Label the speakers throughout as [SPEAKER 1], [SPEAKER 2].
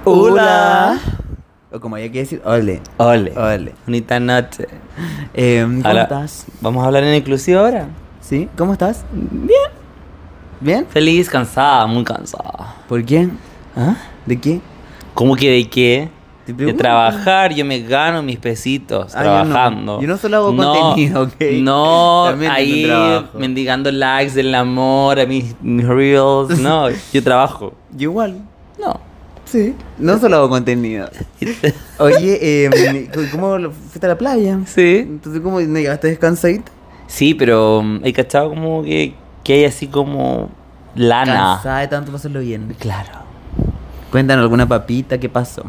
[SPEAKER 1] Hola. O como hay que decir, ole.
[SPEAKER 2] Ole.
[SPEAKER 1] Ole.
[SPEAKER 2] Bonita noche.
[SPEAKER 1] ¿Cómo
[SPEAKER 2] Ahora,
[SPEAKER 1] estás?
[SPEAKER 2] ¿Vamos a hablar en inclusivo ahora?
[SPEAKER 1] ¿Sí? ¿Cómo estás?
[SPEAKER 2] Bien.
[SPEAKER 1] ¿Bien?
[SPEAKER 2] Feliz, cansada, muy cansada.
[SPEAKER 1] ¿Por qué?
[SPEAKER 2] ¿Ah?
[SPEAKER 1] ¿De qué?
[SPEAKER 2] ¿Cómo que de qué?
[SPEAKER 1] Te
[SPEAKER 2] De
[SPEAKER 1] pregunto.
[SPEAKER 2] trabajar, yo me gano mis pesitos trabajando.
[SPEAKER 1] Yo no solo hago contenido, ¿ok?
[SPEAKER 2] No,
[SPEAKER 1] También tengo un
[SPEAKER 2] ahí
[SPEAKER 1] trabajo.
[SPEAKER 2] mendigando likes del amor a mis reels. No, yo trabajo.
[SPEAKER 1] Yo igual.
[SPEAKER 2] No.
[SPEAKER 1] Sí. No solo hago contenido. Oye, ¿cómo fuiste a la playa?
[SPEAKER 2] Sí.
[SPEAKER 1] Entonces, ¿cómo no llegaste descansadito?
[SPEAKER 2] Sí, pero hay cachado como que hay así como lana.
[SPEAKER 1] Cansada de tanto pasarlo bien.
[SPEAKER 2] Claro.
[SPEAKER 1] Cuéntanos alguna papita, ¿qué pasó?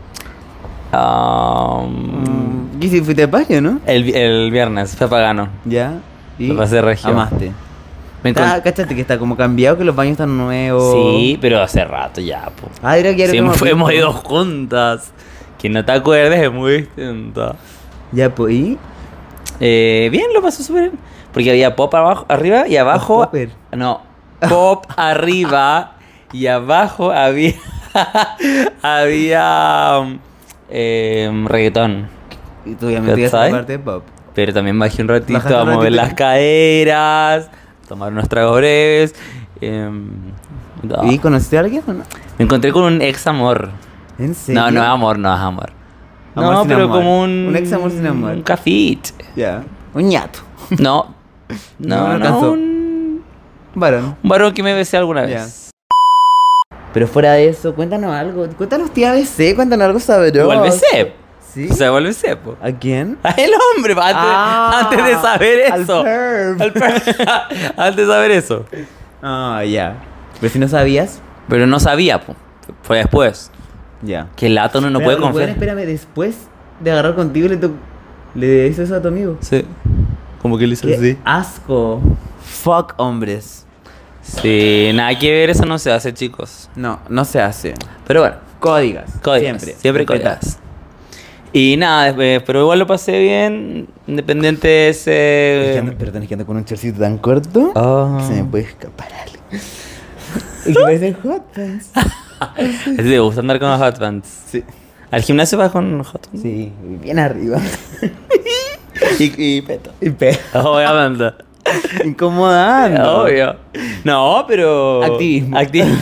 [SPEAKER 1] ¿Qué si fuiste a playa, no?
[SPEAKER 2] El viernes fue a Pagano.
[SPEAKER 1] Ya. ¿Y?
[SPEAKER 2] Lo pasé regio.
[SPEAKER 1] Amaste.
[SPEAKER 2] Me encont-
[SPEAKER 1] ¿Cachaste que está como cambiado, que los baños están nuevos?
[SPEAKER 2] Sí, pero hace rato ya, po.
[SPEAKER 1] Ah, era que era
[SPEAKER 2] Sí,
[SPEAKER 1] como
[SPEAKER 2] hemos
[SPEAKER 1] rico.
[SPEAKER 2] ido juntas. Que no te acuerdes es muy distinto.
[SPEAKER 1] Ya, pues, ¿y?
[SPEAKER 2] Bien, lo pasó súper bien. Porque había pop abajo, arriba y abajo.
[SPEAKER 1] Los popper.
[SPEAKER 2] No, pop arriba y abajo había. había. Reggaetón.
[SPEAKER 1] Y tú obviamente ibas a la
[SPEAKER 2] ¿Cachai?
[SPEAKER 1] parte de pop.
[SPEAKER 2] Pero también bajé un ratito
[SPEAKER 1] Bajaste
[SPEAKER 2] a
[SPEAKER 1] un
[SPEAKER 2] mover
[SPEAKER 1] ratito.
[SPEAKER 2] las caderas, tomar unos tragos breves.
[SPEAKER 1] ¿Y conociste a alguien o no?
[SPEAKER 2] Me encontré con un ex amor.
[SPEAKER 1] ¿En serio?
[SPEAKER 2] No, no es amor, no es amor.
[SPEAKER 1] Amor
[SPEAKER 2] No,
[SPEAKER 1] sin
[SPEAKER 2] pero
[SPEAKER 1] amor.
[SPEAKER 2] como un.
[SPEAKER 1] Un ex amor sin amor.
[SPEAKER 2] Un cafit.
[SPEAKER 1] Ya. Un ñato.
[SPEAKER 2] No.
[SPEAKER 1] No
[SPEAKER 2] No, no,
[SPEAKER 1] alcanzó.
[SPEAKER 2] un
[SPEAKER 1] Varón.
[SPEAKER 2] varón que me besé alguna
[SPEAKER 1] Ya.
[SPEAKER 2] vez.
[SPEAKER 1] Pero fuera de eso, cuéntanos algo. Cuéntanos, tía BC, cuéntanos algo sabroso.
[SPEAKER 2] Igual besé.
[SPEAKER 1] ¿Sí?
[SPEAKER 2] O sea, igual besé, po.
[SPEAKER 1] ¿A quién?
[SPEAKER 2] El hombre, pa, antes de saber eso.
[SPEAKER 1] Al perv.
[SPEAKER 2] Antes de saber eso.
[SPEAKER 1] Ah, ya. Pero si no sabías.
[SPEAKER 2] Pero no sabía, po. Fue después.
[SPEAKER 1] Ya.
[SPEAKER 2] Que el lato no puede confiar.
[SPEAKER 1] Espérame, después de agarrar contigo le hizo eso a tu amigo.
[SPEAKER 2] Sí. Como que le hizo
[SPEAKER 1] ¡Qué
[SPEAKER 2] así.
[SPEAKER 1] asco! Fuck hombres.
[SPEAKER 2] Sí, nada que ver, eso no se hace, chicos.
[SPEAKER 1] No, no se hace.
[SPEAKER 2] Pero bueno,
[SPEAKER 1] Códigas.
[SPEAKER 2] códigos. Siempre
[SPEAKER 1] Respeta.
[SPEAKER 2] códigos. Y nada, después, pero igual lo pasé bien, independiente de ese...
[SPEAKER 1] Perdón, es que ando con un chorcito tan corto
[SPEAKER 2] Oh.
[SPEAKER 1] que se me puede escapar algo. Y que parece hot pants.
[SPEAKER 2] ¿Te gusta andar con los hot pants?
[SPEAKER 1] Sí.
[SPEAKER 2] ¿Al gimnasio vas con hot pants?
[SPEAKER 1] Sí, bien arriba.
[SPEAKER 2] Y peto.
[SPEAKER 1] Y pe.
[SPEAKER 2] Obviamente.
[SPEAKER 1] Incomodando.
[SPEAKER 2] Obvio. No, pero...
[SPEAKER 1] Activismo.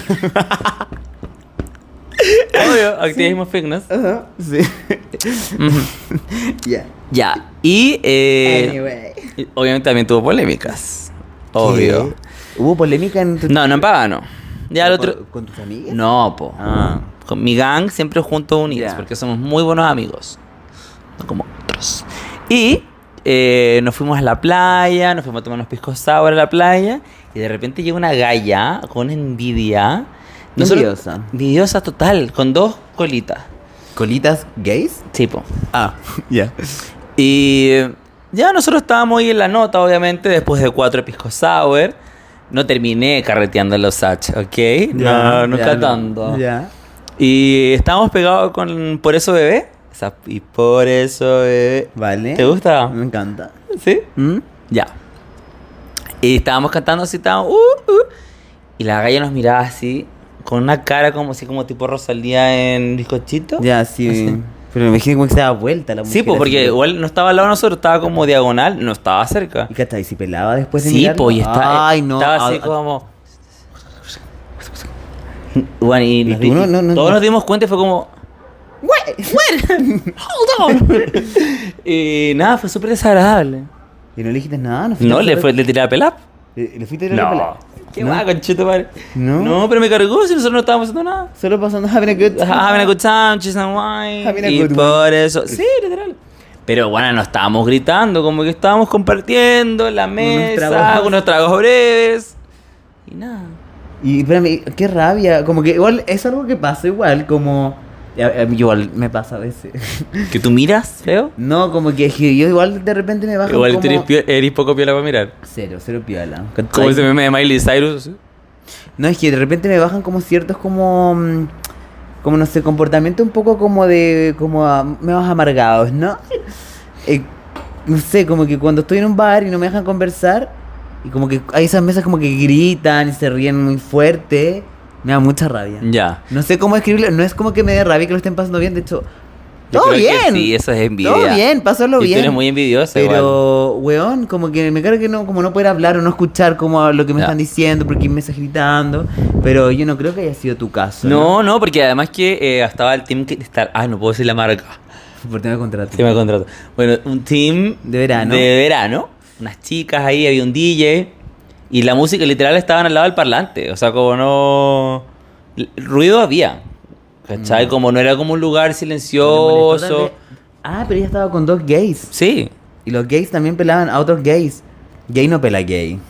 [SPEAKER 2] Obvio, activismo fitness.
[SPEAKER 1] Ajá, sí.
[SPEAKER 2] Ujú.
[SPEAKER 1] Ya.
[SPEAKER 2] Ya, y...
[SPEAKER 1] Anyway.
[SPEAKER 2] obviamente también tuvo polémicas. Obvio.
[SPEAKER 1] ¿Qué? ¿Hubo polémica en tu...
[SPEAKER 2] No, no en Pagano. Ya el otro...
[SPEAKER 1] ¿Con tus amigas?
[SPEAKER 2] No, po.
[SPEAKER 1] Ah.
[SPEAKER 2] Con mi gang siempre juntos unidos,
[SPEAKER 1] Ya.
[SPEAKER 2] porque somos muy buenos amigos. No como otros. Y nos fuimos a la playa, nos fuimos a tomar unos piscos sour a la playa, y de repente llega una galla con envidia.
[SPEAKER 1] Envidiosa.
[SPEAKER 2] Envidiosa total, con dos colitas.
[SPEAKER 1] ¿Colitas gays?
[SPEAKER 2] Sí, po.
[SPEAKER 1] Ah, ya.
[SPEAKER 2] Y ya nosotros estábamos ahí en la nota, obviamente, después de 4 piscos sour. No terminé carreteando en los Sach, ¿ok? No, nunca tanto.
[SPEAKER 1] Ya.
[SPEAKER 2] Y estábamos pegados con Por Eso Bebé. Y Por Eso Bebé.
[SPEAKER 1] Vale.
[SPEAKER 2] ¿Te gusta?
[SPEAKER 1] Me encanta.
[SPEAKER 2] ¿Sí?
[SPEAKER 1] ¿Mm?
[SPEAKER 2] Ya. Y estábamos cantando así, estábamos... Y la galla nos miraba así, con una cara como así, como tipo Rosalía en bizcochito.
[SPEAKER 1] Ya, sí.
[SPEAKER 2] Así.
[SPEAKER 1] Pero me imagino como que se daba vuelta la mujer.
[SPEAKER 2] Sí, pues porque
[SPEAKER 1] así.
[SPEAKER 2] igual no estaba al lado de nosotros, estaba como diagonal, no estaba cerca.
[SPEAKER 1] ¿Y qué está? ¿Y si pelaba después de
[SPEAKER 2] Sí,
[SPEAKER 1] mirarlo?
[SPEAKER 2] pues, y
[SPEAKER 1] Ay, no.
[SPEAKER 2] estaba así como... Bueno, y
[SPEAKER 1] ¿Y tú no?
[SPEAKER 2] todos nos dimos cuenta y fue como... Hold on. Y nada, fue súper desagradable.
[SPEAKER 1] ¿Y no le dijiste nada?
[SPEAKER 2] No, le tiré a pelar.
[SPEAKER 1] ¿Le fuiste a tirar la pelada?
[SPEAKER 2] Qué
[SPEAKER 1] ¿No?
[SPEAKER 2] guay, conchito, madre.
[SPEAKER 1] No.
[SPEAKER 2] No, pero me cargó si nosotros no estábamos haciendo nada.
[SPEAKER 1] Solo pasando having a good time.
[SPEAKER 2] Having a good time, cheese and wine.
[SPEAKER 1] Having a
[SPEAKER 2] Y
[SPEAKER 1] good
[SPEAKER 2] por eso... Sí, literal. Pero bueno, no estábamos gritando, como que estábamos compartiendo en la mesa,
[SPEAKER 1] tragos.
[SPEAKER 2] con unos tragos breves. Y nada.
[SPEAKER 1] Y espérame, qué rabia. Como que igual es algo que pasa igual, como... a mí igual me pasa a veces.
[SPEAKER 2] ¿Que tú miras, feo?
[SPEAKER 1] No, como que yo igual de repente me bajo
[SPEAKER 2] Igual
[SPEAKER 1] como...
[SPEAKER 2] tú eres poco piola para mirar.
[SPEAKER 1] Cero piola.
[SPEAKER 2] Como ese meme de Miley Cyrus. ¿sí?
[SPEAKER 1] No, es que de repente me bajan como ciertos como... como no sé, comportamiento un poco como de... como menos amargados, ¿no? No sé, como que cuando estoy en un bar y no me dejan conversar, y como que hay esas mesas como que gritan y se ríen muy fuerte, Me da mucha rabia.
[SPEAKER 2] Ya.
[SPEAKER 1] No sé cómo escribirlo, no es como que me dé rabia que lo estén pasando bien, de hecho,
[SPEAKER 2] Yo
[SPEAKER 1] todo
[SPEAKER 2] creo que
[SPEAKER 1] bien.
[SPEAKER 2] sí, eso es envidia.
[SPEAKER 1] Todo bien, pásalo
[SPEAKER 2] Y
[SPEAKER 1] bien.
[SPEAKER 2] tú eres muy envidiosa igual.
[SPEAKER 1] Pero, weón, como que me carga que no, como no poder hablar o no escuchar como lo que me
[SPEAKER 2] Ya.
[SPEAKER 1] están diciendo, porque me estás gritando. Pero yo no creo que haya sido tu caso.
[SPEAKER 2] No, porque además que estaba el team que estar. Ah, no puedo decir la marca.
[SPEAKER 1] Por tema de contrato.
[SPEAKER 2] Sí me contrato. Bueno, un team
[SPEAKER 1] De verano.
[SPEAKER 2] De verano. Unas chicas ahí, había un DJ. Y la música literal estaban al lado del parlante. O sea, como no. Ruido había. ¿Cachai? Como no era como un lugar
[SPEAKER 1] ¿No te molestó
[SPEAKER 2] silencioso.
[SPEAKER 1] también? Ah, pero ella estaba con dos gays.
[SPEAKER 2] Sí.
[SPEAKER 1] Y los gays también pelaban a otros gays. Gay no pela gay.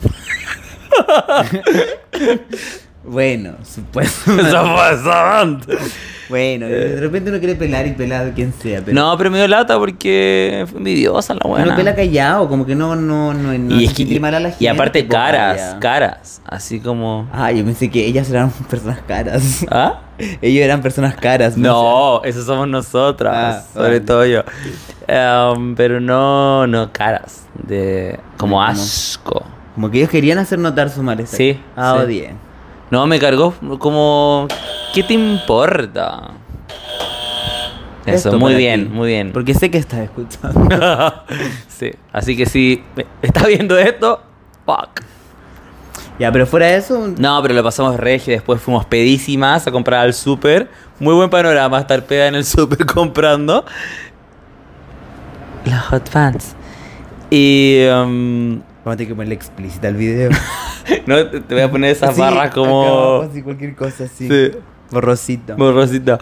[SPEAKER 1] Bueno, supuestamente.
[SPEAKER 2] Supuestamente.
[SPEAKER 1] Bueno, de repente uno quiere pelar y pelar quien sea. Pero
[SPEAKER 2] No, pero me dio lata porque fue envidiosa la buena.
[SPEAKER 1] uno pela callado, como que no
[SPEAKER 2] y es
[SPEAKER 1] hace sentir mal a la gente.
[SPEAKER 2] y aparte
[SPEAKER 1] pues,
[SPEAKER 2] caras,
[SPEAKER 1] vaya.
[SPEAKER 2] caras. Así como.
[SPEAKER 1] Ah, yo pensé que ellas eran personas caras.
[SPEAKER 2] ¿Ah?
[SPEAKER 1] Ellos eran personas caras.
[SPEAKER 2] No, esos somos nosotras.
[SPEAKER 1] Ah,
[SPEAKER 2] sobre
[SPEAKER 1] vale.
[SPEAKER 2] todo yo. Pero no caras. De como
[SPEAKER 1] ¿Cómo?
[SPEAKER 2] asco.
[SPEAKER 1] Como que ellos querían hacer notar su malestar.
[SPEAKER 2] Sí,
[SPEAKER 1] Ah,
[SPEAKER 2] sí.
[SPEAKER 1] odié.
[SPEAKER 2] No, me cargó como. ¿Qué te importa? Eso,
[SPEAKER 1] Esto
[SPEAKER 2] muy
[SPEAKER 1] para
[SPEAKER 2] bien,
[SPEAKER 1] ti.
[SPEAKER 2] muy bien.
[SPEAKER 1] Porque sé que estás escuchando.
[SPEAKER 2] Sí, así que si estás viendo esto, fuck.
[SPEAKER 1] Ya, pero fuera de eso.
[SPEAKER 2] No, pero lo pasamos regio, después fuimos pedísimas a comprar al súper. Muy buen panorama estar peda en el súper comprando. Las hot pants. Y...
[SPEAKER 1] Vamos a tener que ponerle explícita al video.
[SPEAKER 2] no, te voy a poner esas
[SPEAKER 1] Así,
[SPEAKER 2] barras
[SPEAKER 1] acá
[SPEAKER 2] como...
[SPEAKER 1] abajo, así, cualquier cosa así.
[SPEAKER 2] Sí.
[SPEAKER 1] Borrosito.
[SPEAKER 2] Borrosito.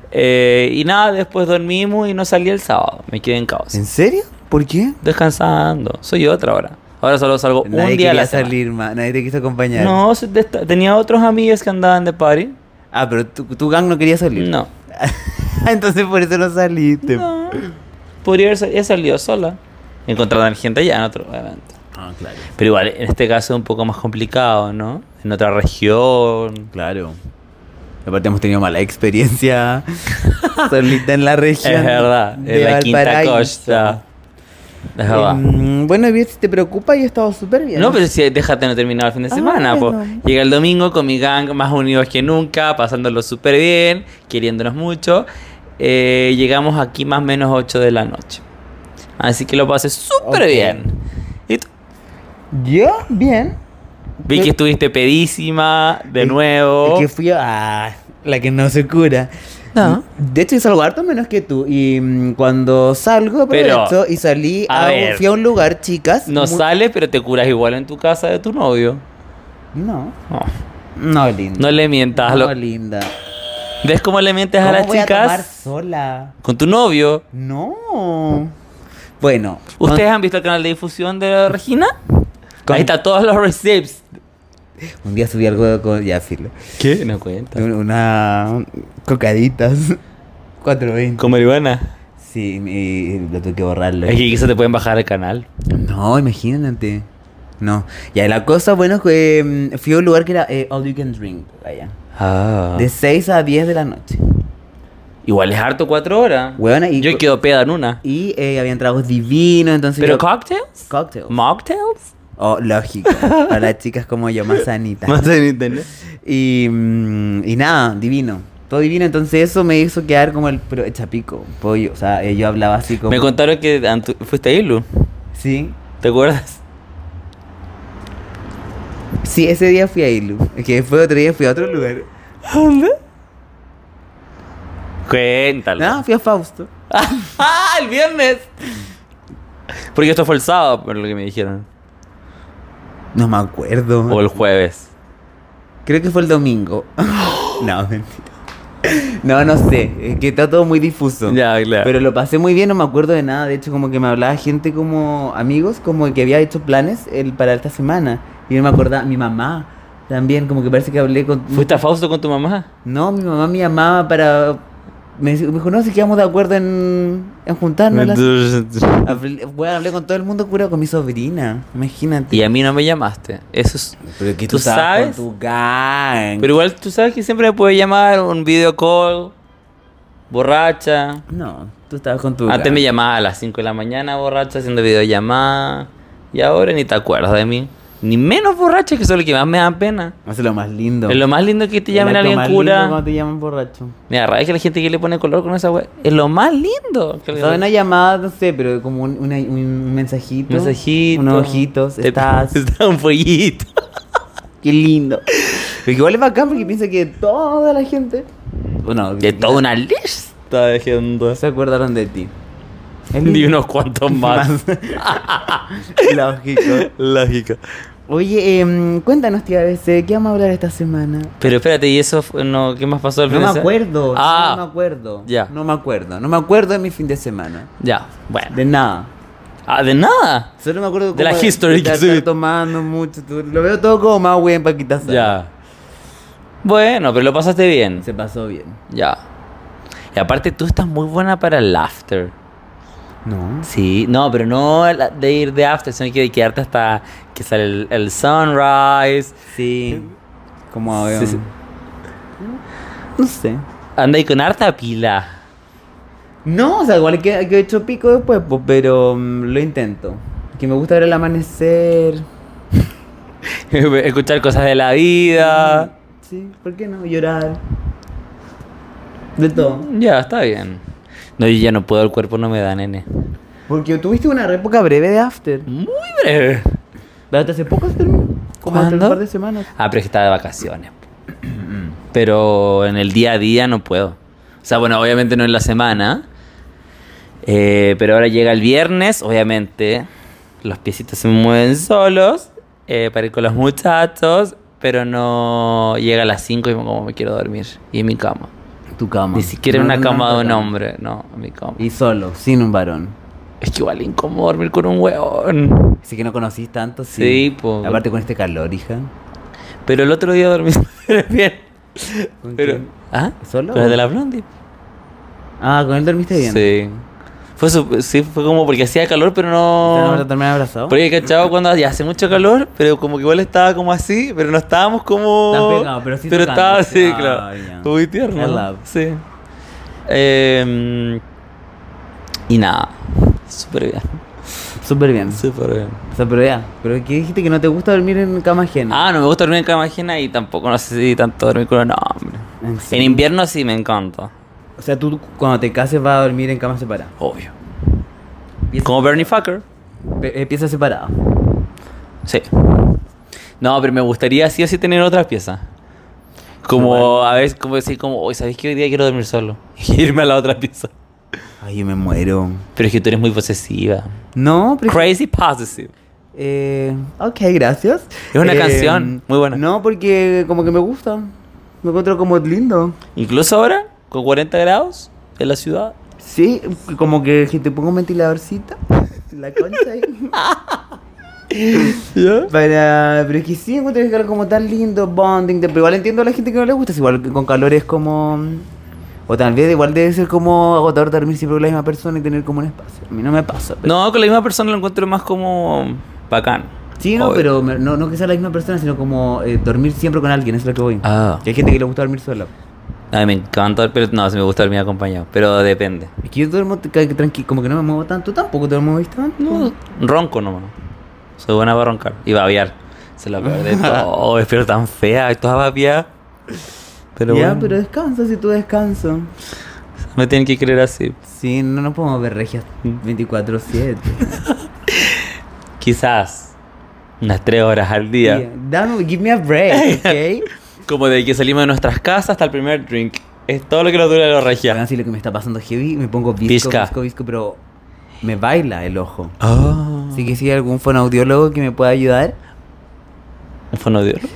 [SPEAKER 2] Y nada, después dormimos y no salí el sábado. Me quedé en causa.
[SPEAKER 1] ¿En serio? ¿Por qué?
[SPEAKER 2] Descansando. Soy otra ahora. Ahora solo salgo
[SPEAKER 1] Nadie
[SPEAKER 2] un día a la
[SPEAKER 1] quería
[SPEAKER 2] semana.
[SPEAKER 1] salir más, nadie te quiso acompañar.
[SPEAKER 2] No, tenía otros amigos que andaban de party.
[SPEAKER 1] Ah, pero tu gang no quería salir.
[SPEAKER 2] No.
[SPEAKER 1] Entonces por eso no saliste.
[SPEAKER 2] No. Podría he salido sola. Encontrando gente allá en otro evento.
[SPEAKER 1] Ah, claro.
[SPEAKER 2] Pero igual, en este caso es un poco más complicado, ¿no? En otra región.
[SPEAKER 1] Claro. Aparte hemos tenido mala experiencia solita en la región.
[SPEAKER 2] Es verdad,
[SPEAKER 1] de
[SPEAKER 2] en la Quinta
[SPEAKER 1] Valparaíso.
[SPEAKER 2] Costa. Es verdad.
[SPEAKER 1] Bueno, bien, si te preocupa, yo he estado súper bien.
[SPEAKER 2] No, pero si déjate no terminar el fin de semana. Po.
[SPEAKER 1] bueno.
[SPEAKER 2] Llega el domingo con mi gang más unidos que nunca, pasándolo súper bien, queriéndonos mucho. Llegamos aquí más o menos 8 de la noche. Así que lo pasé súper
[SPEAKER 1] Ok.
[SPEAKER 2] bien. ¿Y tú?
[SPEAKER 1] Yo, bien.
[SPEAKER 2] Vi que estuviste pedísima de
[SPEAKER 1] Es-
[SPEAKER 2] nuevo.
[SPEAKER 1] Es que fui la que no se cura.
[SPEAKER 2] No.
[SPEAKER 1] De hecho, yo salgo harto menos que tú. Y cuando salgo,
[SPEAKER 2] Pero,
[SPEAKER 1] aprovecho y salí
[SPEAKER 2] a ver.
[SPEAKER 1] fui a un lugar, chicas.
[SPEAKER 2] No
[SPEAKER 1] muy-
[SPEAKER 2] sales, pero te curas igual en tu casa de tu novio.
[SPEAKER 1] No.
[SPEAKER 2] No,
[SPEAKER 1] No, linda.
[SPEAKER 2] no le mientas.
[SPEAKER 1] No, linda.
[SPEAKER 2] ¿Ves cómo le mientes a
[SPEAKER 1] ¿Cómo
[SPEAKER 2] las
[SPEAKER 1] voy a tomar
[SPEAKER 2] chicas?
[SPEAKER 1] sola?
[SPEAKER 2] Con tu novio.
[SPEAKER 1] No. Bueno.
[SPEAKER 2] ¿Ustedes han visto el canal de difusión de Regina?
[SPEAKER 1] Con-
[SPEAKER 2] Ahí está todos los receipts.
[SPEAKER 1] Un día subí algo con... Ya, filo.
[SPEAKER 2] ¿Qué? No cuenta.
[SPEAKER 1] Una... Cocaditas. 420.
[SPEAKER 2] ¿Con marihuana?
[SPEAKER 1] Sí, y lo tuve que borrarlo.
[SPEAKER 2] Es que quizás te pueden bajar el canal.
[SPEAKER 1] No, imagínate. No. Ya, la cosa, bueno, es que fui a un lugar que era All You Can Drink. Allá.
[SPEAKER 2] Ah.
[SPEAKER 1] De 6 a 10 de la noche.
[SPEAKER 2] Igual es harto 4 horas.
[SPEAKER 1] Huevona, y
[SPEAKER 2] Yo quedo peda en una.
[SPEAKER 1] Y habían tragos divinos, entonces
[SPEAKER 2] ¿Pero
[SPEAKER 1] yo-
[SPEAKER 2] cocktails?
[SPEAKER 1] Cocktails.
[SPEAKER 2] ¿Mocktails?
[SPEAKER 1] Oh, lógico. Para las chicas como yo, más sanitas.
[SPEAKER 2] Más en internet.
[SPEAKER 1] Y nada, divino. Todo divino, entonces eso me hizo quedar como el... Pero hecha pico, pollo. O sea, yo hablaba así como...
[SPEAKER 2] Me contaron que fuiste a Ilu.
[SPEAKER 1] Sí.
[SPEAKER 2] ¿Te acuerdas?
[SPEAKER 1] Sí, ese día fui a Ilu. Es que después otro día fui a otro lugar.
[SPEAKER 2] ¿Dónde? Cuéntalo.
[SPEAKER 1] No, fui a Fausto.
[SPEAKER 2] ¡Ah! ¡El viernes! Porque esto fue el sábado, por lo que me dijeron.
[SPEAKER 1] No me acuerdo.
[SPEAKER 2] O el jueves.
[SPEAKER 1] Creo que fue el domingo. No, mentira. No, no sé. Es que está todo muy difuso.
[SPEAKER 2] Ya, claro.
[SPEAKER 1] Pero lo pasé muy bien, no me acuerdo de nada. De hecho, como que me hablaba gente como amigos, como que había hecho planes para esta semana. Y no me acordaba. Mi mamá también, como que parece que hablé con...
[SPEAKER 2] ¿Fuiste a Fausto con tu mamá?
[SPEAKER 1] No, mi mamá me llamaba para... Me dijo, no, si quedamos de acuerdo en juntarnos. Hablé con todo el mundo, cura con mi sobrina. Imagínate.
[SPEAKER 2] Y a mí no me llamaste. Eso es...
[SPEAKER 1] Pero que
[SPEAKER 2] ¿Tú
[SPEAKER 1] estabas
[SPEAKER 2] sabes?
[SPEAKER 1] con tu gang.
[SPEAKER 2] Pero igual tú sabes que siempre me puedes llamar un video call, borracha.
[SPEAKER 1] No, tú estabas con tu
[SPEAKER 2] Antes me
[SPEAKER 1] gang.
[SPEAKER 2] llamaba a las 5 de la mañana borracha haciendo videollamada. Y ahora ni te acuerdas de mí. Ni menos borracha, que eso es lo que más me da pena.
[SPEAKER 1] Eso es lo más lindo.
[SPEAKER 2] Es lo más lindo que te
[SPEAKER 1] El
[SPEAKER 2] llamen a
[SPEAKER 1] acto
[SPEAKER 2] alguien
[SPEAKER 1] más lindo
[SPEAKER 2] cura.
[SPEAKER 1] cuando te llaman borracho.
[SPEAKER 2] Mira, rabia que la gente que le pone color con esa wea. Es lo más lindo.
[SPEAKER 1] O sea, una llamada, no sé, pero como un mensajito.
[SPEAKER 2] Mensajito.
[SPEAKER 1] Unos ojitos. Estás.
[SPEAKER 2] Está un pollito.
[SPEAKER 1] Qué lindo. Pero igual es bacán porque piensa que toda la gente. Bueno,
[SPEAKER 2] De toda una lista de gente.
[SPEAKER 1] se acordaron de ti. Es
[SPEAKER 2] Ni
[SPEAKER 1] lindo.
[SPEAKER 2] unos cuantos más.
[SPEAKER 1] Lógico.
[SPEAKER 2] Lógico.
[SPEAKER 1] Oye, cuéntanos, tía ABC, ¿qué vamos a hablar esta semana?
[SPEAKER 2] Pero espérate, ¿y eso no, qué más pasó al
[SPEAKER 1] No
[SPEAKER 2] fin
[SPEAKER 1] me
[SPEAKER 2] de semana?
[SPEAKER 1] acuerdo.
[SPEAKER 2] Ah,
[SPEAKER 1] No me acuerdo.
[SPEAKER 2] ya.
[SPEAKER 1] No me acuerdo. No me acuerdo de mi fin de semana.
[SPEAKER 2] ya, bueno.
[SPEAKER 1] De nada.
[SPEAKER 2] Ah, de nada.
[SPEAKER 1] Solo me acuerdo
[SPEAKER 2] De la
[SPEAKER 1] como
[SPEAKER 2] history
[SPEAKER 1] de
[SPEAKER 2] que
[SPEAKER 1] estar
[SPEAKER 2] se-
[SPEAKER 1] tomando mucho. Lo veo todo como más buen Paquita Sala.
[SPEAKER 2] Ya. Bueno, pero lo pasaste bien.
[SPEAKER 1] Se pasó bien.
[SPEAKER 2] Ya. Y aparte tú estás muy buena para el after.
[SPEAKER 1] No.
[SPEAKER 2] Sí, no, pero no de ir de after, sino que de quedarte hasta que sale el sunrise.
[SPEAKER 1] Sí. Como
[SPEAKER 2] Sí, sí.
[SPEAKER 1] No sé.
[SPEAKER 2] Anda ahí con harta pila.
[SPEAKER 1] No, o sea, igual que he hecho pico después, pues, pero lo intento. Que me gusta ver el amanecer.
[SPEAKER 2] Escuchar cosas de la vida.
[SPEAKER 1] Sí, ¿por qué no? Llorar. De todo.
[SPEAKER 2] Ya, está bien. No, yo ya no puedo, el cuerpo no me da, nene.
[SPEAKER 1] Porque tuviste una época breve de after.
[SPEAKER 2] Muy breve.
[SPEAKER 1] Pero hasta hace poco se terminó. Como hace un
[SPEAKER 2] ¿Cuándo?
[SPEAKER 1] par de semanas.
[SPEAKER 2] Ah, pero es que estaba de vacaciones. Pero en el día a día no puedo. O sea, bueno, obviamente no en la semana. Pero ahora llega el viernes, obviamente. Los piecitos se mueven solos para ir con los muchachos. Pero no llega a las 5 y como me quiero dormir. Y en mi cama.
[SPEAKER 1] Tu cama.
[SPEAKER 2] Ni siquiera en una cama de un hombre. No, en mi cama.
[SPEAKER 1] Y solo, sin un varón.
[SPEAKER 2] Es que igual incómodo dormir con un hueón.
[SPEAKER 1] Así que no conocís tanto, sí.
[SPEAKER 2] Sí, po.
[SPEAKER 1] Aparte con este calor, hija.
[SPEAKER 2] Pero el otro día dormí súper bien.
[SPEAKER 1] ¿Con
[SPEAKER 2] Pero,
[SPEAKER 1] quién?
[SPEAKER 2] ¿ah?
[SPEAKER 1] ¿Solo?
[SPEAKER 2] Con el de la Blondie.
[SPEAKER 1] Ah, con él dormiste bien.
[SPEAKER 2] Sí. Sí, fue como porque hacía calor, pero
[SPEAKER 1] ¿Te
[SPEAKER 2] no.
[SPEAKER 1] terminar abrazado?
[SPEAKER 2] Porque cachado cuando ya hace mucho calor, pero como que igual estaba como así, pero no estábamos como.
[SPEAKER 1] Tan pegados, pero sí
[SPEAKER 2] Pero
[SPEAKER 1] tocando.
[SPEAKER 2] estaba así,
[SPEAKER 1] Ah,
[SPEAKER 2] claro.
[SPEAKER 1] ya.
[SPEAKER 2] Muy tierno.
[SPEAKER 1] I love.
[SPEAKER 2] Sí. Y nada. Súper bien.
[SPEAKER 1] Súper bien.
[SPEAKER 2] Súper bien.
[SPEAKER 1] O sea, pero ya. Pero ¿qué dijiste que no te gusta dormir en cama ajena?
[SPEAKER 2] Ah, no me gusta dormir en cama ajena y tampoco no sé si tanto dormir con un hombre.
[SPEAKER 1] ¿En
[SPEAKER 2] En
[SPEAKER 1] serio?
[SPEAKER 2] invierno sí me encanta.
[SPEAKER 1] O sea, tú cuando te cases vas a dormir en cama separada.
[SPEAKER 2] Obvio. Como Bernie Fucker.
[SPEAKER 1] Pieza separada.
[SPEAKER 2] Sí. No, pero me gustaría sí o sí tener otras piezas. Como
[SPEAKER 1] Igual.
[SPEAKER 2] a veces, como decir, como, hoy ¿sabéis que hoy día quiero dormir solo? Y irme a la otra pieza.
[SPEAKER 1] Ay, yo me muero.
[SPEAKER 2] Pero es que tú eres muy posesiva.
[SPEAKER 1] No, pero...
[SPEAKER 2] Crazy possessive.
[SPEAKER 1] Ok, gracias.
[SPEAKER 2] Es una canción muy buena.
[SPEAKER 1] No, porque como que me gusta. Me encuentro como lindo.
[SPEAKER 2] Incluso ahora, con 40 grados en la ciudad.
[SPEAKER 1] Sí, como que te pongo un ventiladorcita. La concha ahí.
[SPEAKER 2] ¿Ya?
[SPEAKER 1] Pero es que sí, encuentro que es como tan lindo, bonding. Pero igual entiendo a la gente que no le gusta. Es igual que con calor es como... O tal vez igual debe ser como agotador dormir siempre con la misma persona y tener como un espacio. A mí no me pasa. Pero...
[SPEAKER 2] No, con la misma persona lo encuentro más como bacán.
[SPEAKER 1] Sí, no,
[SPEAKER 2] Obvio.
[SPEAKER 1] pero no que sea la misma persona, sino como dormir siempre con alguien, eso es lo que voy.
[SPEAKER 2] Ah.
[SPEAKER 1] Que hay gente que le gusta dormir sola.
[SPEAKER 2] A mí me encanta, pero no, sí me gusta dormir acompañado. Pero depende.
[SPEAKER 1] Es que yo duermo tranquilo, como que no me muevo tanto, tampoco te mueves tanto.
[SPEAKER 2] No, ronco nomás. Soy buena para roncar. Y babear. Se lo peor de todo. Espero tan fea. Y toda babeada. Pero
[SPEAKER 1] ya,
[SPEAKER 2] bueno,
[SPEAKER 1] pero descansa si tú descanso.
[SPEAKER 2] me tienen que creer así.
[SPEAKER 1] Sí, no podemos ver regias 24/7.
[SPEAKER 2] Quizás unas 3 horas al día.
[SPEAKER 1] Yeah, give me a break, ¿ok?
[SPEAKER 2] Como de que salimos de nuestras casas hasta el primer drink. Es todo lo que nos dura la
[SPEAKER 1] Ahora
[SPEAKER 2] regia.
[SPEAKER 1] sí lo que me está pasando heavy, me pongo visco,
[SPEAKER 2] Visca.
[SPEAKER 1] visco, pero me baila el ojo.
[SPEAKER 2] Oh.
[SPEAKER 1] Así que si hay algún fonoaudiólogo que me pueda ayudar.
[SPEAKER 2] ¿Un fonodiólogo?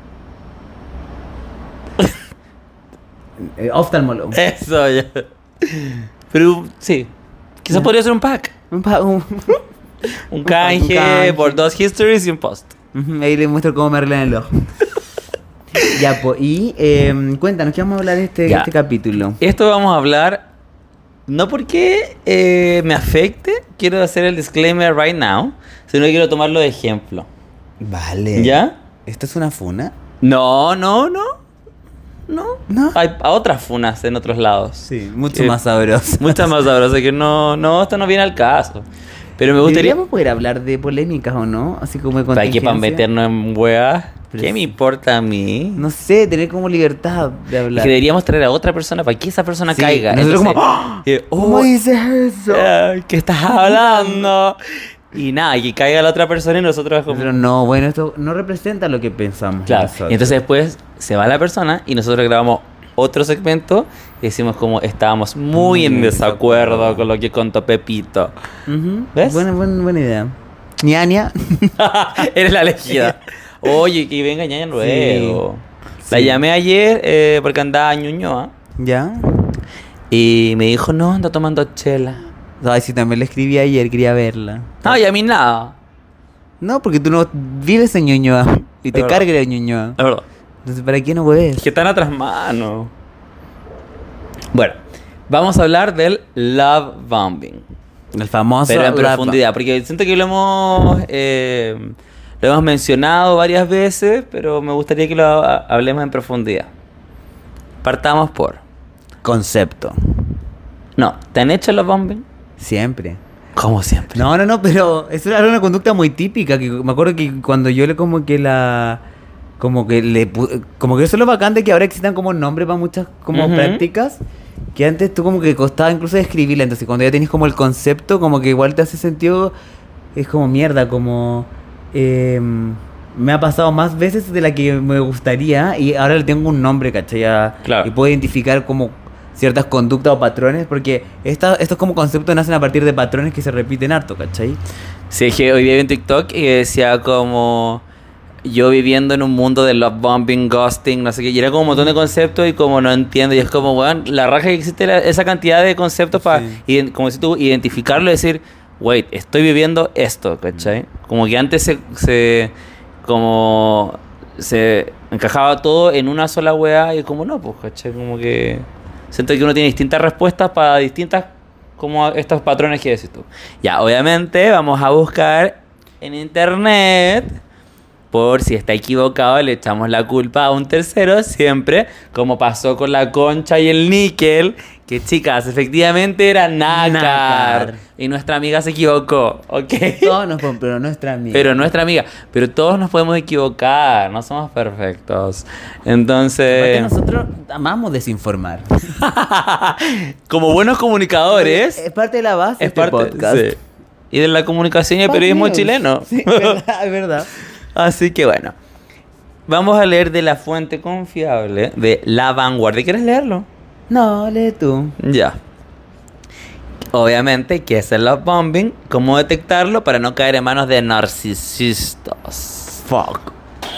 [SPEAKER 1] Oftalmólogo.
[SPEAKER 2] Eso ya. Pero sí. Quizás
[SPEAKER 1] Ya.
[SPEAKER 2] podría ser un pack.
[SPEAKER 1] Un
[SPEAKER 2] Un canje,
[SPEAKER 1] canje.
[SPEAKER 2] por 2 histories y un post.
[SPEAKER 1] Ujú, ahí le muestro cómo me arreglan el ojo. Ya, pues, y cuéntanos, ¿qué vamos a hablar en
[SPEAKER 2] Ya.
[SPEAKER 1] este capítulo?
[SPEAKER 2] Esto vamos a hablar, no porque me afecte, quiero hacer el disclaimer right now, sino que quiero tomarlo de ejemplo.
[SPEAKER 1] Vale.
[SPEAKER 2] ¿Ya?
[SPEAKER 1] ¿Esto es una funa?
[SPEAKER 2] No. No.
[SPEAKER 1] No.
[SPEAKER 2] Hay otras funas en otros lados.
[SPEAKER 1] Sí, mucho
[SPEAKER 2] Eh,
[SPEAKER 1] más sabroso.
[SPEAKER 2] Muchas más sabrosas que no, esto no viene al caso. Pero me gustaría...
[SPEAKER 1] Deberíamos poder hablar de polémicas o no, así como de
[SPEAKER 2] ¿Para qué? ¿Para
[SPEAKER 1] contingencia.
[SPEAKER 2] meternos en weas?
[SPEAKER 1] Pero
[SPEAKER 2] ¿Qué
[SPEAKER 1] sí.
[SPEAKER 2] me importa a mí?
[SPEAKER 1] No sé, tener como libertad de
[SPEAKER 2] Es
[SPEAKER 1] hablar.
[SPEAKER 2] que deberíamos traer a otra persona para que esa persona
[SPEAKER 1] Sí,
[SPEAKER 2] caiga.
[SPEAKER 1] nosotros
[SPEAKER 2] Entonces,
[SPEAKER 1] como, ¡ah!
[SPEAKER 2] oh,
[SPEAKER 1] ¿Cómo dices eso?
[SPEAKER 2] ¿qué estás hablando? Y nada, y que caiga la otra persona y nosotros como...
[SPEAKER 1] Pero no, bueno, esto no representa lo que pensamos.
[SPEAKER 2] Claro,
[SPEAKER 1] nosotros.
[SPEAKER 2] y entonces después se va la persona y nosotros grabamos otro segmento y decimos como estábamos muy en desacuerdo con lo que contó Pepito.
[SPEAKER 1] Ujú.
[SPEAKER 2] ¿Ves?
[SPEAKER 1] Buena idea. Ñaña.
[SPEAKER 2] Eres la elegida. Oye, que venga ñaña luego. La
[SPEAKER 1] Sí.
[SPEAKER 2] llamé ayer porque andaba en Ñuñoa
[SPEAKER 1] ¿Ya?
[SPEAKER 2] y me dijo, no, anda tomando chela.
[SPEAKER 1] Ay, sí, también la escribí ayer, quería verla.
[SPEAKER 2] No, y a mí nada.
[SPEAKER 1] No, porque tú no vives en Ñuñoa y te
[SPEAKER 2] verdad.
[SPEAKER 1] cargas de Ñuñoa.
[SPEAKER 2] La verdad.
[SPEAKER 1] Entonces, ¿para qué no puedes?
[SPEAKER 2] Es que están atrás manos. Bueno, vamos a hablar del love bombing.
[SPEAKER 1] El famoso...
[SPEAKER 2] Pero en
[SPEAKER 1] love
[SPEAKER 2] profundidad, porque siento que lo hemos mencionado varias veces, pero me gustaría que hablemos en profundidad. Partamos por...
[SPEAKER 1] concepto.
[SPEAKER 2] No, ¿te han hecho love bombing?
[SPEAKER 1] Siempre.
[SPEAKER 2] Como siempre.
[SPEAKER 1] No, pero eso era una conducta muy típica. Que me acuerdo que cuando yo le como que la... Como que como que eso es lo bacán de que ahora existan como nombres para muchas como
[SPEAKER 2] Ujú.
[SPEAKER 1] prácticas. Que antes tú como que costaba incluso describirla. Entonces cuando ya tenés como el concepto, como que igual te hace sentido. Es como mierda, como... me ha pasado más veces de la que me gustaría. Y ahora le tengo un nombre, ¿cachai?
[SPEAKER 2] Claro.
[SPEAKER 1] Y puedo identificar como ciertas conductas o patrones. Porque estos como conceptos nacen a partir de patrones que se repiten harto, ¿cachai?
[SPEAKER 2] Sí, es que hoy día vi un TikTok y decía como... Yo viviendo en un mundo de love bombing, ghosting, no sé qué, y era como un montón de conceptos y como no entiendo, y es como, weón, la raja que existe esa cantidad de conceptos para, como si tú, identificarlo y decir, wait, estoy viviendo esto, ¿cachai? Como que antes se encajaba todo en una sola weá y como no, pues, ¿cachai? Como que siento que uno tiene distintas respuestas para distintas, como estos patrones que decís tú. Ya, obviamente vamos a buscar en internet... Por si está equivocado, le echamos la culpa a un tercero siempre, como pasó con la Concha y el Níquel, que chicas, efectivamente era nácar.
[SPEAKER 1] Nácar.
[SPEAKER 2] Y nuestra amiga se equivocó, ¿ok?
[SPEAKER 1] Todos nos ponen, pero nuestra amiga.
[SPEAKER 2] Pero nuestra amiga, pero todos nos podemos equivocar, no somos perfectos. Entonces,
[SPEAKER 1] Aparte nosotros amamos desinformar.
[SPEAKER 2] como buenos comunicadores,
[SPEAKER 1] Es parte de la base de
[SPEAKER 2] es
[SPEAKER 1] este
[SPEAKER 2] parte
[SPEAKER 1] podcast.
[SPEAKER 2] sí. Y de la comunicación y el
[SPEAKER 1] Fake
[SPEAKER 2] periodismo
[SPEAKER 1] news.
[SPEAKER 2] chileno.
[SPEAKER 1] Sí, es verdad.
[SPEAKER 2] Así que bueno, vamos a leer de la fuente confiable de La Vanguardia. ¿Quieres leerlo?
[SPEAKER 1] No, lee tú.
[SPEAKER 2] Ya. Obviamente, ¿qué es el love bombing? ¿Cómo detectarlo para no caer en manos de narcisistas?
[SPEAKER 1] Fuck.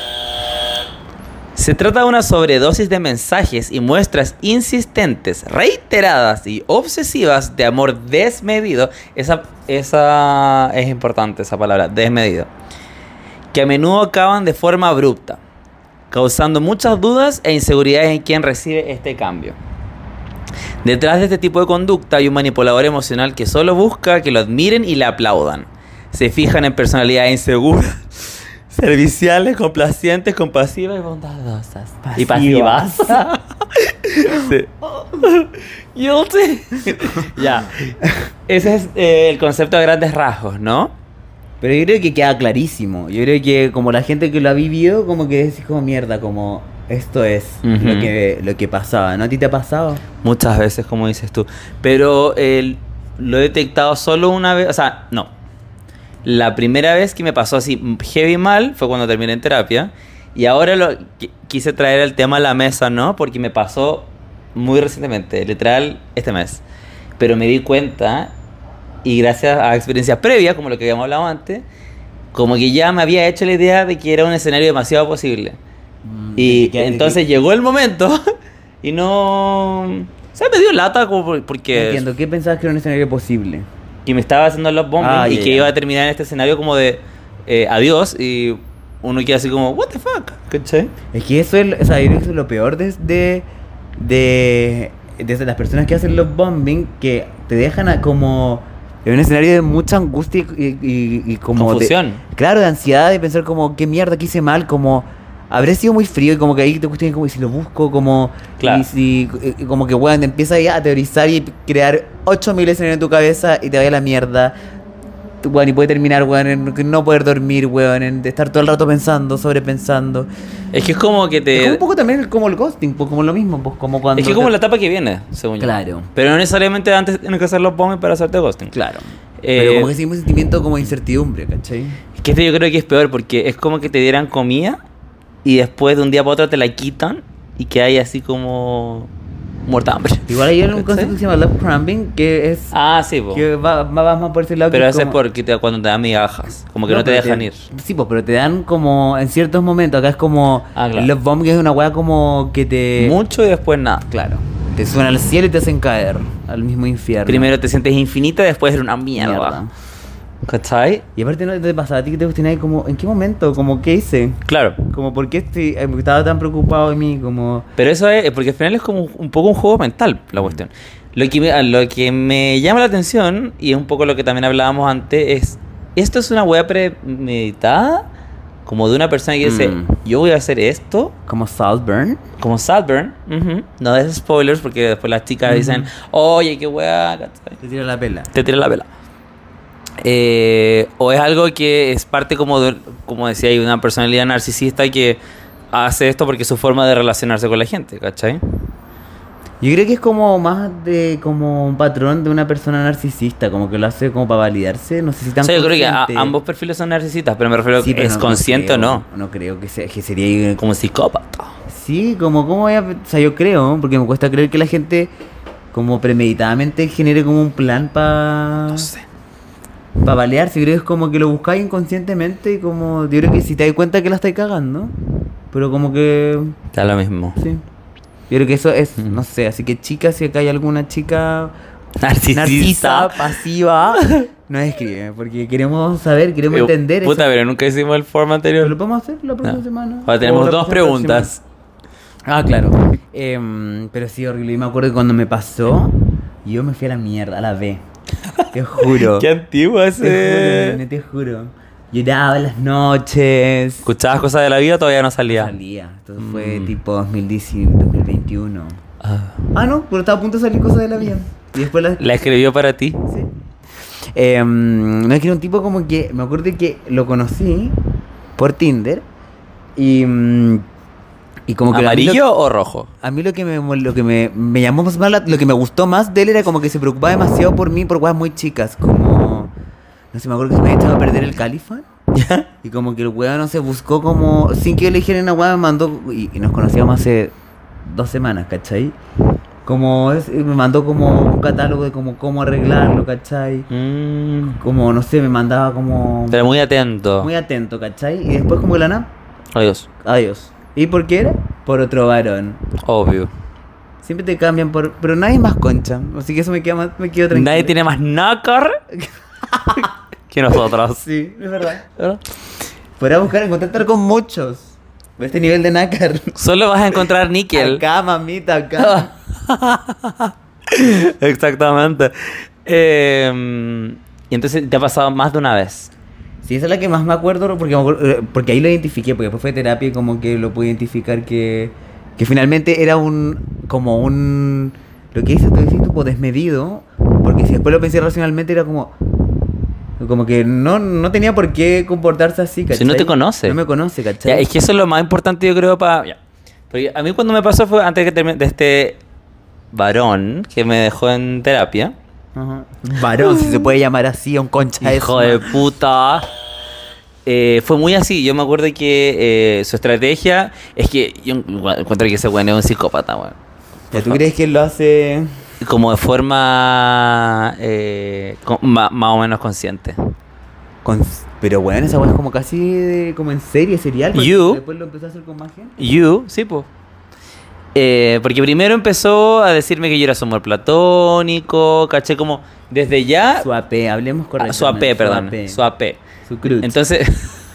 [SPEAKER 2] Se trata de una sobredosis de mensajes y muestras insistentes, reiteradas y obsesivas de amor desmedido. Esa es importante, esa palabra, desmedido. Que a menudo acaban de forma abrupta, causando muchas dudas e inseguridades en quien recibe este cambio. Detrás de este tipo de conducta hay un manipulador emocional que solo busca que lo admiren y le aplaudan. Se fijan en personalidades inseguras, serviciales, complacientes, compasivas y bondadosas. Y pasivas. Sí. Guilty. Ya. Ese es el concepto de grandes rasgos, ¿no?
[SPEAKER 1] Pero yo creo que queda clarísimo. Yo creo que como la gente que lo ha vivido, como que decís como mierda, como esto es
[SPEAKER 2] Ujú.
[SPEAKER 1] lo que pasaba. ¿No a ti te ha pasado?
[SPEAKER 2] Muchas veces, como dices tú. Pero lo he detectado solo una vez. O sea, no. La primera vez que me pasó así heavy mal fue cuando terminé en terapia. Y ahora quise traer el tema a la mesa, ¿no? Porque me pasó muy recientemente, literal, este mes. Pero me di cuenta, y gracias a experiencias previas, como lo que habíamos hablado antes, como que ya me había hecho la idea de que era un escenario demasiado posible. Y entonces llegó el momento y no... O sea, me dio lata como
[SPEAKER 1] No
[SPEAKER 2] porque...
[SPEAKER 1] entiendo, ¿qué pensabas que era un escenario posible?
[SPEAKER 2] Que me estaba haciendo los bombing y
[SPEAKER 1] ya,
[SPEAKER 2] que
[SPEAKER 1] ya.
[SPEAKER 2] iba a terminar en este escenario como de adiós y uno queda así como, what the fuck, ¿cachai?
[SPEAKER 1] Es que eso es, o sea, yo creo que eso es lo peor de las personas que hacen los bombing, que te dejan como en un escenario de mucha angustia y como
[SPEAKER 2] Confusión.
[SPEAKER 1] Claro, de ansiedad, de pensar como qué mierda que hice mal, como habré sido muy frío y como que ahí te cuestionas como y si lo busco, como
[SPEAKER 2] Claro.
[SPEAKER 1] y si como que bueno, te empiezas ya a teorizar y crear 8000 escenarios en tu cabeza y te vaya a la mierda. weón, y puede terminar, weón, en no poder dormir, weón, en estar todo el rato pensando, sobrepensando.
[SPEAKER 2] Es que es como que
[SPEAKER 1] Es como un
[SPEAKER 2] te...
[SPEAKER 1] poco también como el ghosting, pues como lo mismo, pues como cuando...
[SPEAKER 2] Es que como la etapa que viene, según yo.
[SPEAKER 1] Claro.
[SPEAKER 2] Pero no necesariamente antes tienes que hacer los bombes para hacerte ghosting.
[SPEAKER 1] Claro. Pero como que sí un sentimiento como de
[SPEAKER 2] Mm.
[SPEAKER 1] incertidumbre, ¿cachai?
[SPEAKER 2] Es que esto yo creo que es peor porque es como que te dieran comida y después de un día para otro te la quitan y que hay así como muerta de hambre.
[SPEAKER 1] Igual hay un
[SPEAKER 2] ¿Cachai?
[SPEAKER 1] concepto que se llama love crumbing, que es...
[SPEAKER 2] Ah, sí, po.
[SPEAKER 1] que va más por ese lado.
[SPEAKER 2] Pero
[SPEAKER 1] que
[SPEAKER 2] eso es
[SPEAKER 1] como-
[SPEAKER 2] porque cuando te dan migajas, como que no te
[SPEAKER 1] pero
[SPEAKER 2] dejan ir.
[SPEAKER 1] Sí, pues, pero te dan como en ciertos momentos. Acá es como
[SPEAKER 2] Ah, claro.
[SPEAKER 1] el love bomb, que es una weá como que te...
[SPEAKER 2] Mucho y después nada.
[SPEAKER 1] Claro. Te suben al cielo y te hacen caer al mismo infierno.
[SPEAKER 2] Primero te sientes infinita y después eres una mierda. ¿Cachai?
[SPEAKER 1] Y aparte no te pasa a ti que te cuestionas como, ¿en qué momento? Como, ¿qué hice?
[SPEAKER 2] Claro.
[SPEAKER 1] Como, ¿por qué estaba tan preocupado de mí? Como...
[SPEAKER 2] Pero eso es porque al final es como un poco un juego mental la cuestión. Lo que me llama la atención, y es un poco lo que también hablábamos antes, es, ¿esto es una wea premeditada? Como de una persona que dice, yo voy a hacer esto,
[SPEAKER 1] Como Saltburn.
[SPEAKER 2] como Saltburn. No des spoilers porque después las chicas dicen, oye, qué wea, ¿cachai?
[SPEAKER 1] Te tira la pela.
[SPEAKER 2] Te tira la vela. O es algo que es parte como de, como decía, hay una personalidad narcisista que hace esto porque es su forma de relacionarse con la gente, ¿cachai?
[SPEAKER 1] Yo creo que es como más de como un patrón de una persona narcisista, como que lo hace como para validarse, no sé si tan
[SPEAKER 2] O sea, yo creo que
[SPEAKER 1] consciente.
[SPEAKER 2] ambos perfiles son narcisistas, pero me refiero a
[SPEAKER 1] Sí,
[SPEAKER 2] que
[SPEAKER 1] pero
[SPEAKER 2] es
[SPEAKER 1] no
[SPEAKER 2] consciente o
[SPEAKER 1] creo,
[SPEAKER 2] no.
[SPEAKER 1] No creo que sea, que sería
[SPEAKER 2] Como psicópata.
[SPEAKER 1] sí, como cómo voy a, o sea, yo creo, porque me cuesta creer que la gente como premeditadamente genere como un plan para
[SPEAKER 2] No sé.
[SPEAKER 1] balearse. Yo creo que es como que lo buscáis inconscientemente y como yo creo que si te das cuenta que la estáis cagando, pero como que
[SPEAKER 2] Da lo mismo.
[SPEAKER 1] sí. Yo creo que eso es,
[SPEAKER 2] Mm.
[SPEAKER 1] no sé, así que chicas, si acá hay alguna chica
[SPEAKER 2] Narcisista.
[SPEAKER 1] narcisa, pasiva, nos escribe, porque queremos saber, queremos entender
[SPEAKER 2] Puta,
[SPEAKER 1] eso.
[SPEAKER 2] pero nunca hicimos el forma
[SPEAKER 1] Pero
[SPEAKER 2] anterior.
[SPEAKER 1] lo podemos hacer la próxima
[SPEAKER 2] No.
[SPEAKER 1] semana.
[SPEAKER 2] Ahora tenemos
[SPEAKER 1] O la
[SPEAKER 2] dos
[SPEAKER 1] próxima
[SPEAKER 2] preguntas.
[SPEAKER 1] semana. Ah, claro. Pero sí, horrible. Y me acuerdo que cuando me pasó, yo me fui a la mierda, a la B. Te juro.
[SPEAKER 2] Qué antiguo
[SPEAKER 1] Te
[SPEAKER 2] ese.
[SPEAKER 1] juro, nene, te juro. Lloraba en las noches.
[SPEAKER 2] ¿Escuchabas cosas de la vida o todavía no salía?
[SPEAKER 1] Salía. Esto fue
[SPEAKER 2] Mm.
[SPEAKER 1] tipo 2021.
[SPEAKER 2] Ah.
[SPEAKER 1] Ah, no, pero estaba a punto de salir cosas de la vida. Y después la...
[SPEAKER 2] La escribió para ti.
[SPEAKER 1] Sí. No, es que era un tipo como que... Me acuerdo que lo conocí por Tinder. Y como que...
[SPEAKER 2] ¿Amarillo o rojo?
[SPEAKER 1] A mí lo que me llamó más mal, lo que me gustó más de él era como que se preocupaba demasiado por mí por cosas muy chicas. Como... No sé, me acuerdo que se me había echado a perder el califán. Y como que el weón, no sé, buscó como... Sin que yo le dijera una weá, me mandó... Y nos conocíamos hace 2 semanas, ¿cachai? Como me mandó como un catálogo de como cómo arreglarlo, ¿cachai? Como, no sé, me mandaba como...
[SPEAKER 2] Pero muy atento.
[SPEAKER 1] Muy atento, ¿cachai? Y después como que la nada,
[SPEAKER 2] Adiós.
[SPEAKER 1] adiós. ¿Y por qué era? Por otro varón.
[SPEAKER 2] Obvio.
[SPEAKER 1] Siempre te cambian por... Pero nadie es más concha. Así que eso me quedo tranquilo.
[SPEAKER 2] Nadie tiene más nácar que nosotros.
[SPEAKER 1] Sí, es verdad.
[SPEAKER 2] ¿Verdad?
[SPEAKER 1] Podrá buscar, contactar con muchos. De este nivel de nácar.
[SPEAKER 2] Solo vas a encontrar níquel.
[SPEAKER 1] Acá, mamita, acá.
[SPEAKER 2] Exactamente. Y entonces te ha pasado más de una vez.
[SPEAKER 1] Sí, esa es la que más me acuerdo porque ahí lo identifiqué, porque después fue terapia y como que lo pude identificar que finalmente era como un... Lo que dices tú, tipo desmedido, porque si después lo pensé racionalmente era como que no tenía por qué comportarse así, ¿cachai?
[SPEAKER 2] Si no te conoce.
[SPEAKER 1] No me conoce, ¿cachai?
[SPEAKER 2] Ya, es que eso es lo más importante, yo creo, para... Porque a mí cuando me pasó fue antes de este varón que me dejó en terapia.
[SPEAKER 1] Ajá. Varón, si se puede llamar así, a un concha
[SPEAKER 2] Hijo de puta. Fue muy así. Yo me acuerdo que su estrategia es que yo encuentro que ese weón es un psicópata, weón.
[SPEAKER 1] ¿Ya tú crees que él lo hace
[SPEAKER 2] Como de forma más o menos consciente.
[SPEAKER 1] con... Pero bueno, esa weá es como casi como en serie, serial. porque
[SPEAKER 2] You.
[SPEAKER 1] Después lo empezó a hacer con más gente.
[SPEAKER 2] Sí, pues. Porque primero empezó a decirme que yo era su amor platónico, caché como desde ya...
[SPEAKER 1] Su AP, hablemos correctamente.
[SPEAKER 2] Su AP, perdón. Su AP.
[SPEAKER 1] Su cruz.
[SPEAKER 2] Entonces...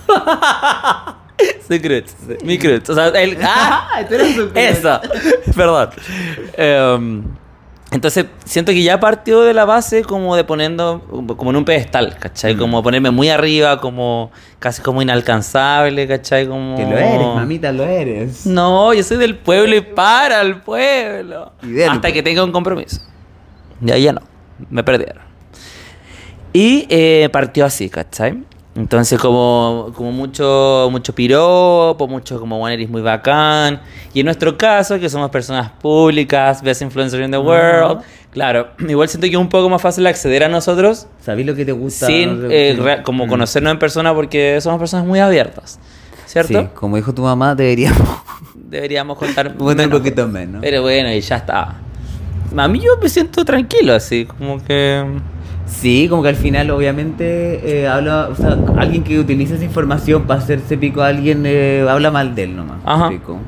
[SPEAKER 2] Su cruz. Mi cruz. O sea, el... ¡Ah!
[SPEAKER 1] tú eres su cruz.
[SPEAKER 2] Eso. Perdón. Entonces, siento que ya partió de la base como de poniendo como en un pedestal, ¿cachai? Como ponerme muy arriba, como casi como inalcanzable, ¿cachai? Como...
[SPEAKER 1] Que lo eres, mamita, lo eres.
[SPEAKER 2] No, yo soy del pueblo y para el pueblo.
[SPEAKER 1] Y del
[SPEAKER 2] Hasta que tenga un compromiso. Y ahí ya no. Me perdieron. Y partió así, ¿cachai? Entonces como mucho piropo, mucho como bueno, eres muy bacán. Y en nuestro caso, que somos personas públicas, best influencer in the world, claro, igual siento que es un poco más fácil acceder a nosotros
[SPEAKER 1] ¿Sabés lo que te gusta?
[SPEAKER 2] sin
[SPEAKER 1] No sé,
[SPEAKER 2] como conocernos en persona porque somos personas muy abiertas, ¿cierto?
[SPEAKER 1] Sí, como dijo tu mamá, deberíamos
[SPEAKER 2] Deberíamos contar
[SPEAKER 1] bueno, un
[SPEAKER 2] menos,
[SPEAKER 1] poquito menos.
[SPEAKER 2] pero bueno, y ya está. A mí yo me siento tranquilo así, como que...
[SPEAKER 1] Sí, como que al final, obviamente, habla, o sea, alguien que utiliza esa información para hacerse pico a alguien, habla mal de él nomás.
[SPEAKER 2] Ajá.
[SPEAKER 1] Pico.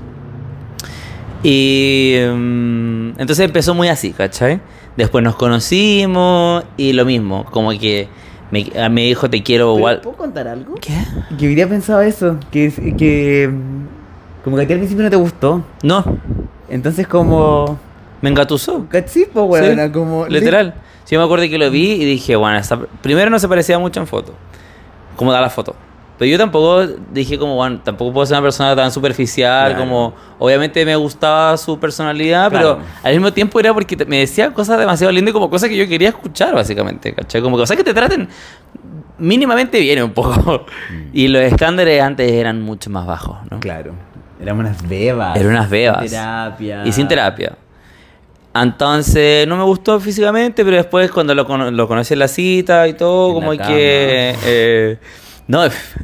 [SPEAKER 2] Y entonces empezó muy así, ¿cachai? Después nos conocimos y lo mismo, como que me dijo te quiero
[SPEAKER 1] ¿Pero
[SPEAKER 2] igual.
[SPEAKER 1] ¿puedo contar algo?
[SPEAKER 2] ¿Qué?
[SPEAKER 1] Que hoy día pensaba eso, que como que a ti al principio no te gustó.
[SPEAKER 2] No,
[SPEAKER 1] Entonces como...
[SPEAKER 2] me engatusó.
[SPEAKER 1] Cachipo,
[SPEAKER 2] Sí,
[SPEAKER 1] weón, como...
[SPEAKER 2] literal. Sí, yo me acuerdo que lo vi y dije, bueno, primero no se parecía mucho en foto, como da la foto. Pero yo tampoco dije como, bueno, tampoco puedo ser una persona tan superficial,
[SPEAKER 1] Claro.
[SPEAKER 2] como, obviamente me gustaba su personalidad,
[SPEAKER 1] Claro.
[SPEAKER 2] pero al mismo tiempo era porque me decía cosas demasiado lindas, como cosas que yo quería escuchar, básicamente, ¿cachai? Como cosas que te traten mínimamente bien un poco. Y los estándares antes eran mucho más bajos, ¿no?
[SPEAKER 1] Claro, éramos unas bebas.
[SPEAKER 2] Eran unas bebas.
[SPEAKER 1] Sin terapia.
[SPEAKER 2] Y sin terapia. Entonces, no me gustó físicamente, pero después cuando lo conocí en la cita y todo,
[SPEAKER 1] En
[SPEAKER 2] como
[SPEAKER 1] la
[SPEAKER 2] que... no,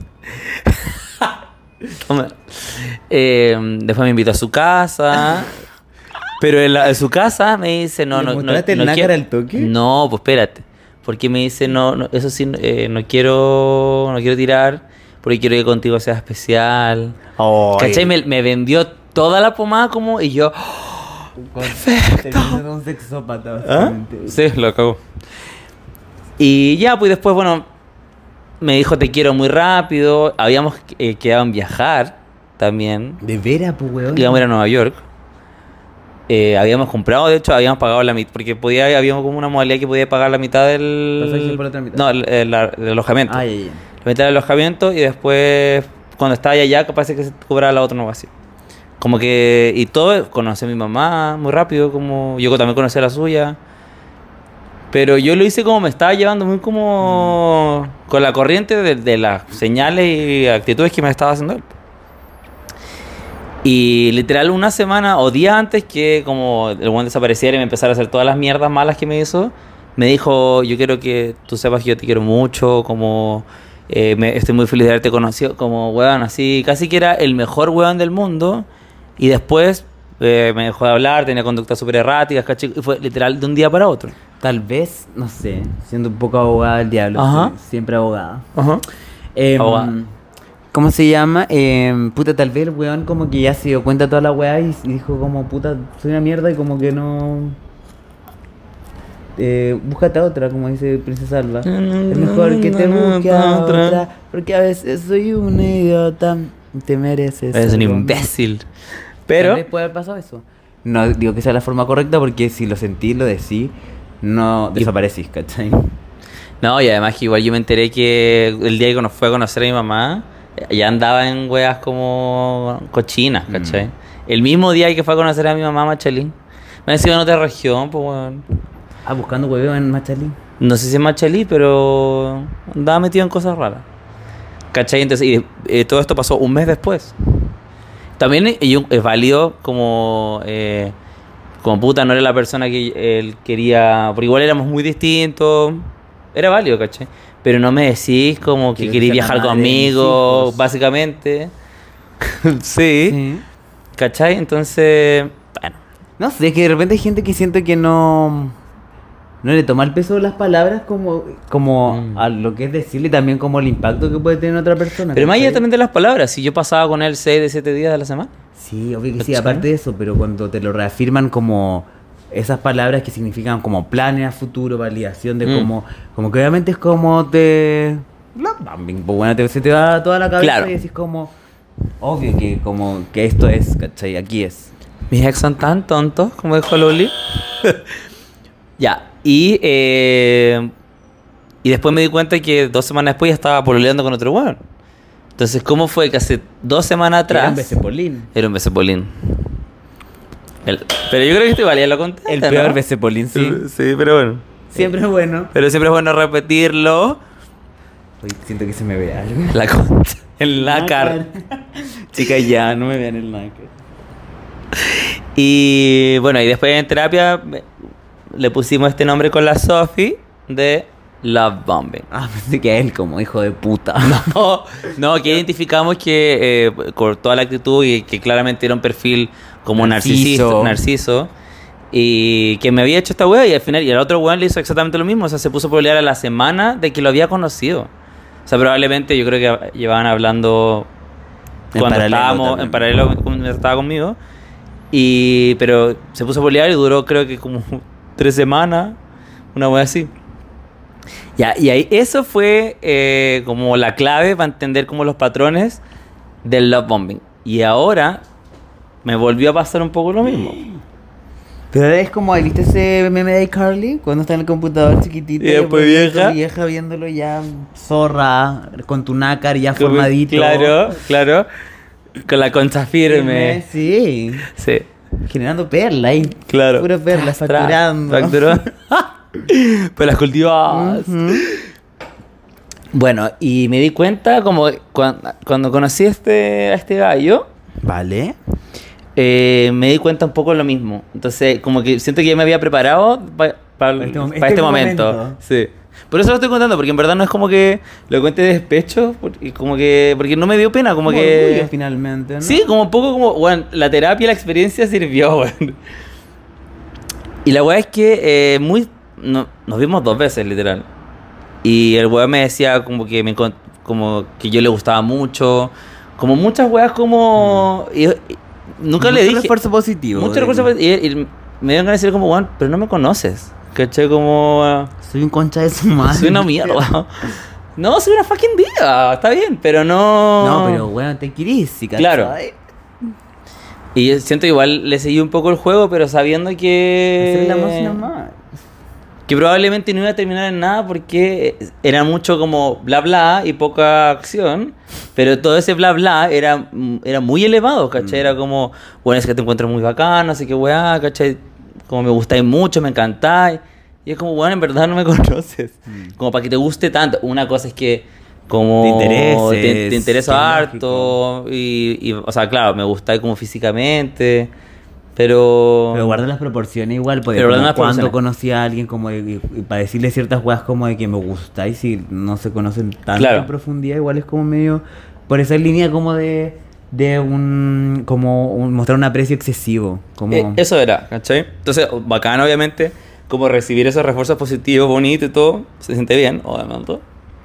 [SPEAKER 2] toma. Después me invitó a su casa. Pero en su casa me dice, no,
[SPEAKER 1] ¿Le
[SPEAKER 2] no, no,
[SPEAKER 1] mostraste el
[SPEAKER 2] no
[SPEAKER 1] nácar
[SPEAKER 2] quiero...
[SPEAKER 1] al toque?
[SPEAKER 2] No, pues espérate. Porque me dice, no, eso sí, no quiero tirar, porque quiero que contigo sea especial.
[SPEAKER 1] Oh,
[SPEAKER 2] ¿Cachai? Me vendió toda la pomada como, y yo...
[SPEAKER 1] Perfecto. Un sexópata, básicamente.
[SPEAKER 2] Sí, lo acabó. Y ya, pues después, bueno, me dijo te quiero muy rápido. Habíamos quedado en viajar también.
[SPEAKER 1] De veras, pues, weón.
[SPEAKER 2] Íbamos a ir a Nueva York. Habíamos comprado, de hecho, habíamos pagado la mitad. Porque habíamos como una modalidad que podía pagar la mitad del...
[SPEAKER 1] Pasaje por la otra mitad.
[SPEAKER 2] No, el alojamiento.
[SPEAKER 1] Ah, ya, ya.
[SPEAKER 2] La mitad del alojamiento y después, cuando estaba allá, capaz de que se cobraba la otra no así. Como que, y todo, conocí a mi mamá muy rápido, como yo también conocí a la suya. Pero yo lo hice como me estaba llevando muy como con la corriente de las señales y actitudes que me estaba haciendo él. Y literal una semana o día antes que como el buen desapareciera y me empezara a hacer todas las mierdas malas que me hizo, me dijo, yo quiero que tú sepas que yo te quiero mucho, como estoy muy feliz de haberte conocido, como weón, así, casi que era el mejor weón del mundo. Y después me dejó de hablar, tenía conductas súper erráticas, ¿cachai? Y fue literal de un día para otro.
[SPEAKER 1] Tal vez, no sé, siendo un poco abogada del diablo.
[SPEAKER 2] Ajá.
[SPEAKER 1] Siempre abogada.
[SPEAKER 2] Ajá. Abogada.
[SPEAKER 1] ¿Cómo se llama? Puta, tal vez el weón como que ya se dio cuenta de toda la weá y dijo como, puta, soy una mierda y como que no... búscate a otra, como dice Princesa Alba. Es mejor que te busque a otra, porque a veces soy un idiota. Te mereces.
[SPEAKER 2] Es un
[SPEAKER 1] algo
[SPEAKER 2] imbécil.
[SPEAKER 1] más.
[SPEAKER 2] Pero...
[SPEAKER 1] Tal vez puede haber pasado eso. No digo que sea la forma correcta porque si lo sentí, lo decí, no desaparecís, ¿cachai?
[SPEAKER 2] No, y además que igual yo me enteré que el día que nos fue a conocer a mi mamá, ya andaba en weas como cochinas, ¿cachai? El mismo día que fue a conocer a mi mamá, Machalín. Me ha sido en otra región, pues weón.
[SPEAKER 1] Ah, buscando hueveo en Machalí.
[SPEAKER 2] No sé si es Machalí, pero andaba metido en cosas raras. ¿Cachai? Entonces, y todo esto pasó un mes después. También es válido como puta, no era la persona que él quería, porque igual éramos muy distintos. Era válido, ¿cachai? Pero no me decís como que
[SPEAKER 1] Quiero
[SPEAKER 2] querías
[SPEAKER 1] ser
[SPEAKER 2] viajar
[SPEAKER 1] la madre de mis
[SPEAKER 2] conmigo,
[SPEAKER 1] hijos.
[SPEAKER 2] básicamente. Sí.
[SPEAKER 1] Sí.
[SPEAKER 2] ¿Cachai? Entonces, bueno.
[SPEAKER 1] No sé, es que de repente hay gente que siente que no le toma el peso de las palabras como a lo que es decirle y también como el impacto que puede tener otra persona.
[SPEAKER 2] Pero más allá
[SPEAKER 1] ¿cachai?
[SPEAKER 2] también de las palabras, si yo pasaba con él 6 de 7 días de la semana.
[SPEAKER 1] Sí, obvio que sí,
[SPEAKER 2] ¿Cachai?
[SPEAKER 1] aparte de eso, pero cuando te lo reafirman como esas palabras que significan como planes a futuro, validación de como que obviamente es como te... Pues bueno, se te va toda la cabeza
[SPEAKER 2] Claro.
[SPEAKER 1] y decís como... Obvio que como que esto es, ¿cachai? Aquí es.
[SPEAKER 2] Mis ex son tan tontos, como dijo Loli. Ya, y después me di cuenta que 2 semanas después ya estaba pololeando con otro weón. Entonces, ¿cómo fue que hace 2 semanas atrás...
[SPEAKER 1] Era un becepolín.
[SPEAKER 2] Era un becepolín. Pero yo creo que esto igual ya lo conté.
[SPEAKER 1] El
[SPEAKER 2] ¿no?
[SPEAKER 1] peor becepolín, sí.
[SPEAKER 2] Sí, pero bueno.
[SPEAKER 1] Siempre es bueno.
[SPEAKER 2] Pero siempre es bueno repetirlo.
[SPEAKER 1] Hoy siento que se me ve algo.
[SPEAKER 2] La concha. El nácar.
[SPEAKER 1] Chicas, ya, no me vean el nácar.
[SPEAKER 2] Y bueno, y después en terapia le pusimos este nombre con la Sophie de Love Bombing.
[SPEAKER 1] Ah, pensé que a él como hijo de puta.
[SPEAKER 2] No, que identificamos que con toda la actitud y que claramente era un perfil como narciso. Y que me había hecho esta wea y al final, y el otro weón le hizo exactamente lo mismo. O sea, se puso a pelear a la semana de que lo había conocido. O sea, probablemente yo creo que llevaban hablando cuando estábamos en paralelo mientras estaba conmigo. Pero se puso a pelear y duró creo que como 3 semanas, una wea así. Ya, y ahí eso fue como la clave para entender como los patrones del love bombing. Y ahora me volvió a pasar un poco lo mismo.
[SPEAKER 1] Pero es como, ¿viste ese meme de iCarly? Cuando está en el computador chiquitito
[SPEAKER 2] y después vieja.
[SPEAKER 1] Vieja viéndolo ya zorra, con tu nácar ya formadito.
[SPEAKER 2] Claro. Con la concha firme.
[SPEAKER 1] Sí. Generando perlas ahí.
[SPEAKER 2] Claro.
[SPEAKER 1] Pura perla, facturando.
[SPEAKER 2] Pues las cultivabas. Bueno, y me di cuenta como cuando conocí a este gallo.
[SPEAKER 1] Vale.
[SPEAKER 2] Me di cuenta un poco de lo mismo. Entonces, como que siento que ya me había preparado para este momento. Sí. Por eso lo estoy contando, porque en verdad no es como que lo cuente de despecho, porque no me dio pena, como que...
[SPEAKER 1] Orgullo, finalmente, ¿no?
[SPEAKER 2] Sí, como un poco como, bueno, la terapia, la experiencia sirvió, bueno. Y la weá es que nos vimos 2 veces, literal. Y el weá me decía como que como que yo le gustaba mucho, como muchas weas como... Y nunca le dije...
[SPEAKER 1] Mucho esfuerzo positivo.
[SPEAKER 2] Mucho esfuerzo positivo. Y me dieron ganas de decir como, weón, pero no me conoces. ¿Cachai? Como...
[SPEAKER 1] Soy un concha de su madre.
[SPEAKER 2] Soy una mierda. No, soy una fucking diva. Está bien, pero no...
[SPEAKER 1] No, pero weón, te querís, ¿sí?
[SPEAKER 2] Claro. Y yo siento que igual le seguí un poco el juego, pero sabiendo que...
[SPEAKER 1] Hacer la voz nomás.
[SPEAKER 2] Que probablemente no iba a terminar en nada porque era mucho como bla bla y poca acción. Pero todo ese bla bla era muy elevado, ¿cachai? Era como, bueno, es que te encuentro muy bacán, no sé qué weá, ¿cachai? Como me gustáis mucho, me encantáis. Y es como, bueno, en verdad no me conoces. Como para que te guste tanto. Una cosa es que como te intereso harto. Y, o sea, claro, me gustáis como físicamente. Pero
[SPEAKER 1] guarda las proporciones igual, porque cuando conocí a alguien como y para decirle ciertas weas como de que me gusta, y si no se conocen tanto en profundidad, igual es como medio por esa línea como de mostrar un aprecio excesivo. Como...
[SPEAKER 2] Eso era, ¿cachai? Entonces, bacán obviamente, como recibir esos refuerzos positivos, bonitos y todo, se siente bien, obviamente.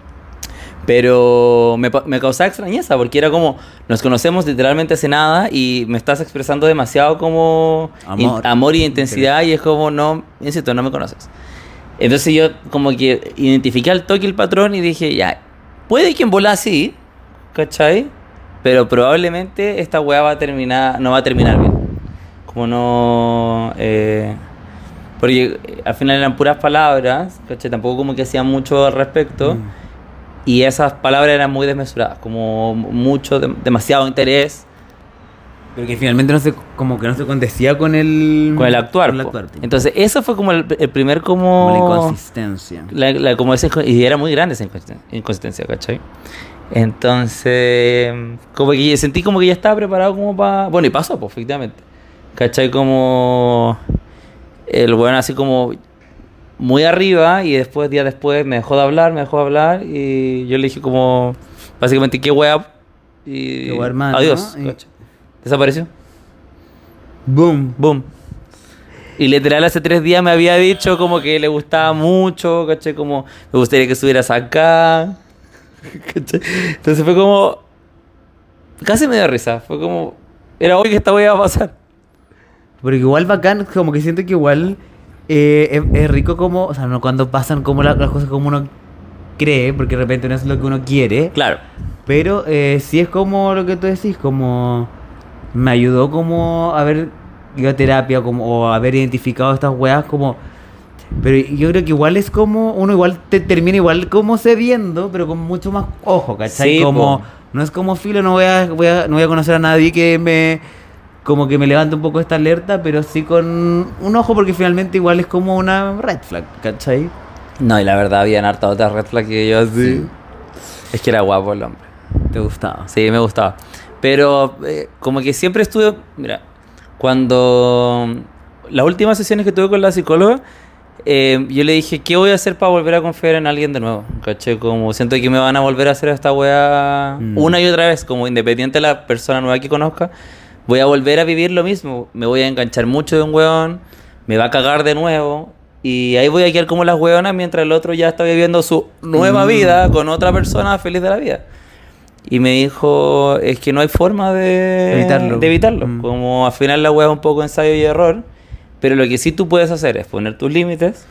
[SPEAKER 2] Pero me causaba extrañeza porque era como, nos conocemos literalmente hace nada y me estás expresando demasiado como amor y intensidad y es como, no, insisto, no me conoces. Entonces yo como que identifiqué al toque el patrón y dije, ya, puede que en bola así, ¿cachai? Pero probablemente esta weá no va a terminar bien. Como no... porque al final eran puras palabras, ¿cachai? Tampoco como que hacían mucho al respecto. Y esas palabras eran muy desmesuradas, como demasiado interés.
[SPEAKER 1] Pero que finalmente no se condecía con el
[SPEAKER 2] actuar. Entonces, eso fue como el primer como...
[SPEAKER 1] la inconsistencia.
[SPEAKER 2] Y era muy grande esa inconsistencia, ¿cachai? Entonces, como que sentí como que ya estaba preparado como para... Bueno, y pasó, pues, efectivamente. ¿Cachai? Como... El bueno así como... muy arriba y días después me dejó de hablar y yo le dije como básicamente qué wea y
[SPEAKER 1] qué wea, hermano,
[SPEAKER 2] adiós, ¿no? Desapareció.
[SPEAKER 1] Boom.
[SPEAKER 2] Y literal hace 3 días me había dicho como que le gustaba mucho, ¿cachai? Como me gustaría que estuvieras acá, ¿cachai? Entonces fue como casi me dio risa, fue como era obvio que esta wea iba a pasar.
[SPEAKER 1] Pero igual bacán, como que siento que igual es rico como, o sea, no cuando pasan como las cosas como uno cree, porque de repente no es lo que uno quiere.
[SPEAKER 2] Claro.
[SPEAKER 1] Pero sí es como lo que tú decís, como me ayudó como a haber ido a terapia, o haber identificado estas weas como... Pero yo creo que igual es como, uno igual termina igual como cediendo, pero con mucho más ojo, ¿cachai?
[SPEAKER 2] Sí,
[SPEAKER 1] como, no es como filo, no voy a conocer a nadie que como que me levanta un poco esta alerta, pero sí con un ojo porque finalmente igual es como una red flag, ¿cachai?
[SPEAKER 2] No, y la verdad habían harta otra red flag que yo así.
[SPEAKER 1] Sí.
[SPEAKER 2] Es que era guapo el hombre.
[SPEAKER 1] ¿Te gustaba?
[SPEAKER 2] Sí, me gustaba. Pero como que siempre estuve... Mira, cuando... Las últimas sesiones que tuve con la psicóloga, yo le dije, ¿qué voy a hacer para volver a confiar en alguien de nuevo? ¿Caché? Como siento que me van a volver a hacer esta weá una y otra vez, como independiente de la persona nueva que conozca, voy a volver a vivir lo mismo. Me voy a enganchar mucho de un weón, me va a cagar de nuevo, y ahí voy a quedar como las weonas mientras el otro ya está viviendo su nueva vida con otra persona feliz de la vida. Y me dijo, es que no hay forma de evitarlo. Como al final la weá es un poco ensayo y error. Pero lo que sí tú puedes hacer es poner tus límites,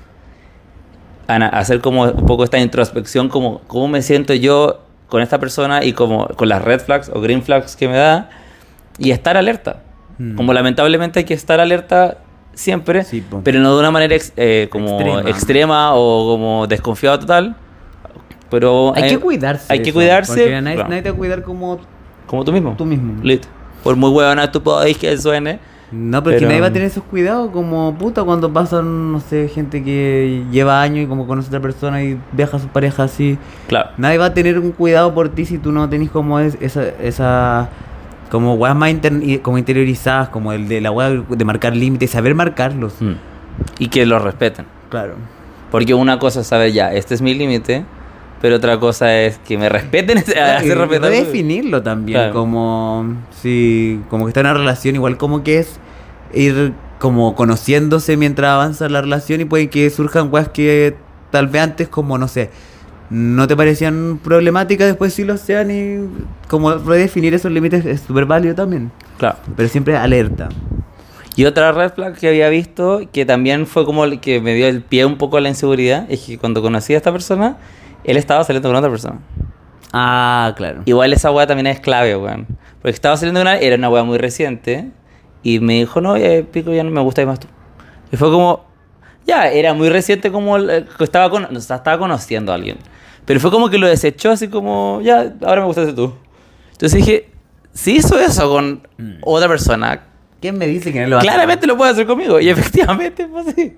[SPEAKER 2] hacer como un poco esta introspección, como cómo me siento yo con esta persona y como con las red flags o green flags que me da, y estar alerta. Como lamentablemente hay que estar alerta siempre, sí, pero no de una manera como extrema o como desconfiado total. Pero
[SPEAKER 1] hay que cuidarse.
[SPEAKER 2] Hay que cuidarse.
[SPEAKER 1] Porque nadie te va a cuidar como
[SPEAKER 2] tú mismo.
[SPEAKER 1] Tú mismo.
[SPEAKER 2] Listo. Por muy huevona tú podéis que suene.
[SPEAKER 1] No, pero que nadie va a tener esos cuidados como puta cuando pasan, no sé, gente que lleva años y como conoce a otra persona y viaja a su pareja así.
[SPEAKER 2] Claro.
[SPEAKER 1] Nadie va a tener un cuidado por ti si tú no tenés como esa como weas más como interiorizadas, como el de la wea de marcar límites, saber marcarlos.
[SPEAKER 2] Y que los respeten.
[SPEAKER 1] Claro.
[SPEAKER 2] Porque una cosa es saber ya, este es mi límite, pero otra cosa es que me respeten, hacer respetar.
[SPEAKER 1] Redefinirlo también,
[SPEAKER 2] claro.
[SPEAKER 1] Como si como que está en una relación, igual como que es ir como conociéndose mientras avanza la relación y puede que surjan weas que tal vez antes como, no sé, no te parecían problemáticas, después sí lo sean, y como redefinir esos límites es súper válido también.
[SPEAKER 2] Claro.
[SPEAKER 1] Pero siempre alerta.
[SPEAKER 2] Y otra red flag que había visto, que también fue como el que me dio el pie un poco a la inseguridad, es que cuando conocí a esta persona, él estaba saliendo con otra persona.
[SPEAKER 1] Ah, claro.
[SPEAKER 2] Igual esa wea también es clave, weón. Porque estaba saliendo era una wea muy reciente, y me dijo, no, pico, ya no me gusta más tú. Y fue como, ya, era muy reciente como estaba conociendo a alguien. Pero fue como que lo desechó así como, ya, ahora me gustaste tú. Entonces dije, si hizo eso con otra persona,
[SPEAKER 1] ¿quién me dice que no lo va a hacer?
[SPEAKER 2] Claramente lo puede hacer conmigo. Y efectivamente fue así.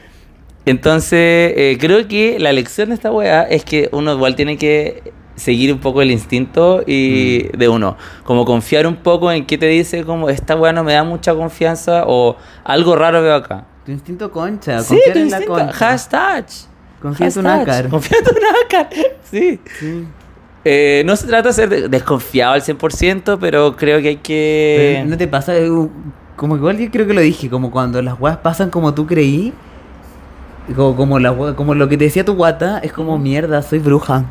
[SPEAKER 2] Entonces, creo que la lección de esta weá es que uno igual tiene que seguir un poco el instinto y de uno. Como confiar un poco en qué te dice, como esta weá no me da mucha confianza o algo raro veo acá.
[SPEAKER 1] Tu instinto concha.
[SPEAKER 2] Sí,
[SPEAKER 1] confiar
[SPEAKER 2] tu
[SPEAKER 1] en
[SPEAKER 2] instinto.
[SPEAKER 1] la concha.
[SPEAKER 2] Hashtag.
[SPEAKER 1] Confía en tu nácar.
[SPEAKER 2] Confía en tu nácar. Sí. No se trata de ser desconfiado al 100%, pero creo que hay que...
[SPEAKER 1] Pero ¿no te pasa? Como igual yo creo que lo dije, como cuando las weas pasan como tú creí, como lo que te decía tu guata, es como mierda, soy bruja.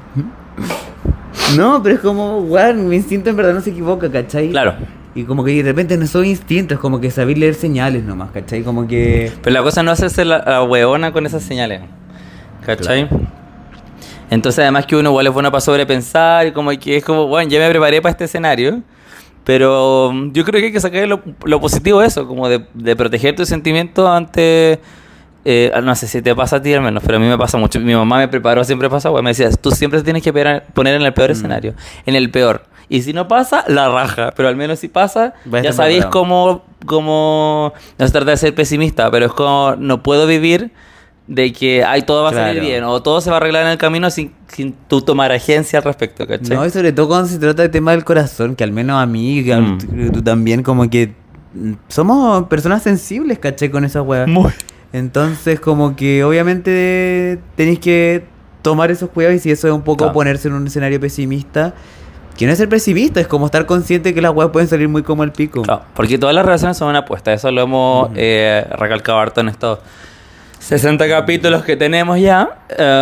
[SPEAKER 1] No, pero es como, weón, mi instinto en verdad no se equivoca, ¿cachai?
[SPEAKER 2] Claro.
[SPEAKER 1] Y como que de repente no soy instinto, es como que saber leer señales nomás, ¿cachai? Como que...
[SPEAKER 2] Pero la cosa no es hacerse la hueona con esas señales, ¿cachai? Claro. Entonces además que uno igual es bueno para sobrepensar y como que es como, bueno, ya me preparé para este escenario. Pero yo creo que hay que sacar lo positivo de eso, como de proteger tus sentimientos ante... no sé si te pasa a ti al menos, pero a mí me pasa mucho. Mi mamá me preparó siempre para esa me decía, tú siempre te tienes que poner en el peor escenario, en el peor. Y si no pasa, la raja. Pero al menos si pasa, ya sabéis cómo... No se trata de ser pesimista, pero es como no puedo vivir de que todo va a salir bien o todo se va a arreglar en el camino sin tú tomar agencia al respecto, ¿cachai?
[SPEAKER 1] No, y sobre todo cuando se trata de tema del corazón, que al menos a mí, que tú también, como que somos personas sensibles, ¿cachai? Con esa weá. Entonces, como que obviamente tenéis que tomar esos cuidados, y si eso es un poco ponerse en un escenario pesimista, que no es ser pesimista, es como estar consciente que las weas pueden salir muy como el pico. Claro,
[SPEAKER 2] porque todas las relaciones son una apuesta, eso lo hemos recalcado harto en estos 60 capítulos que tenemos ya.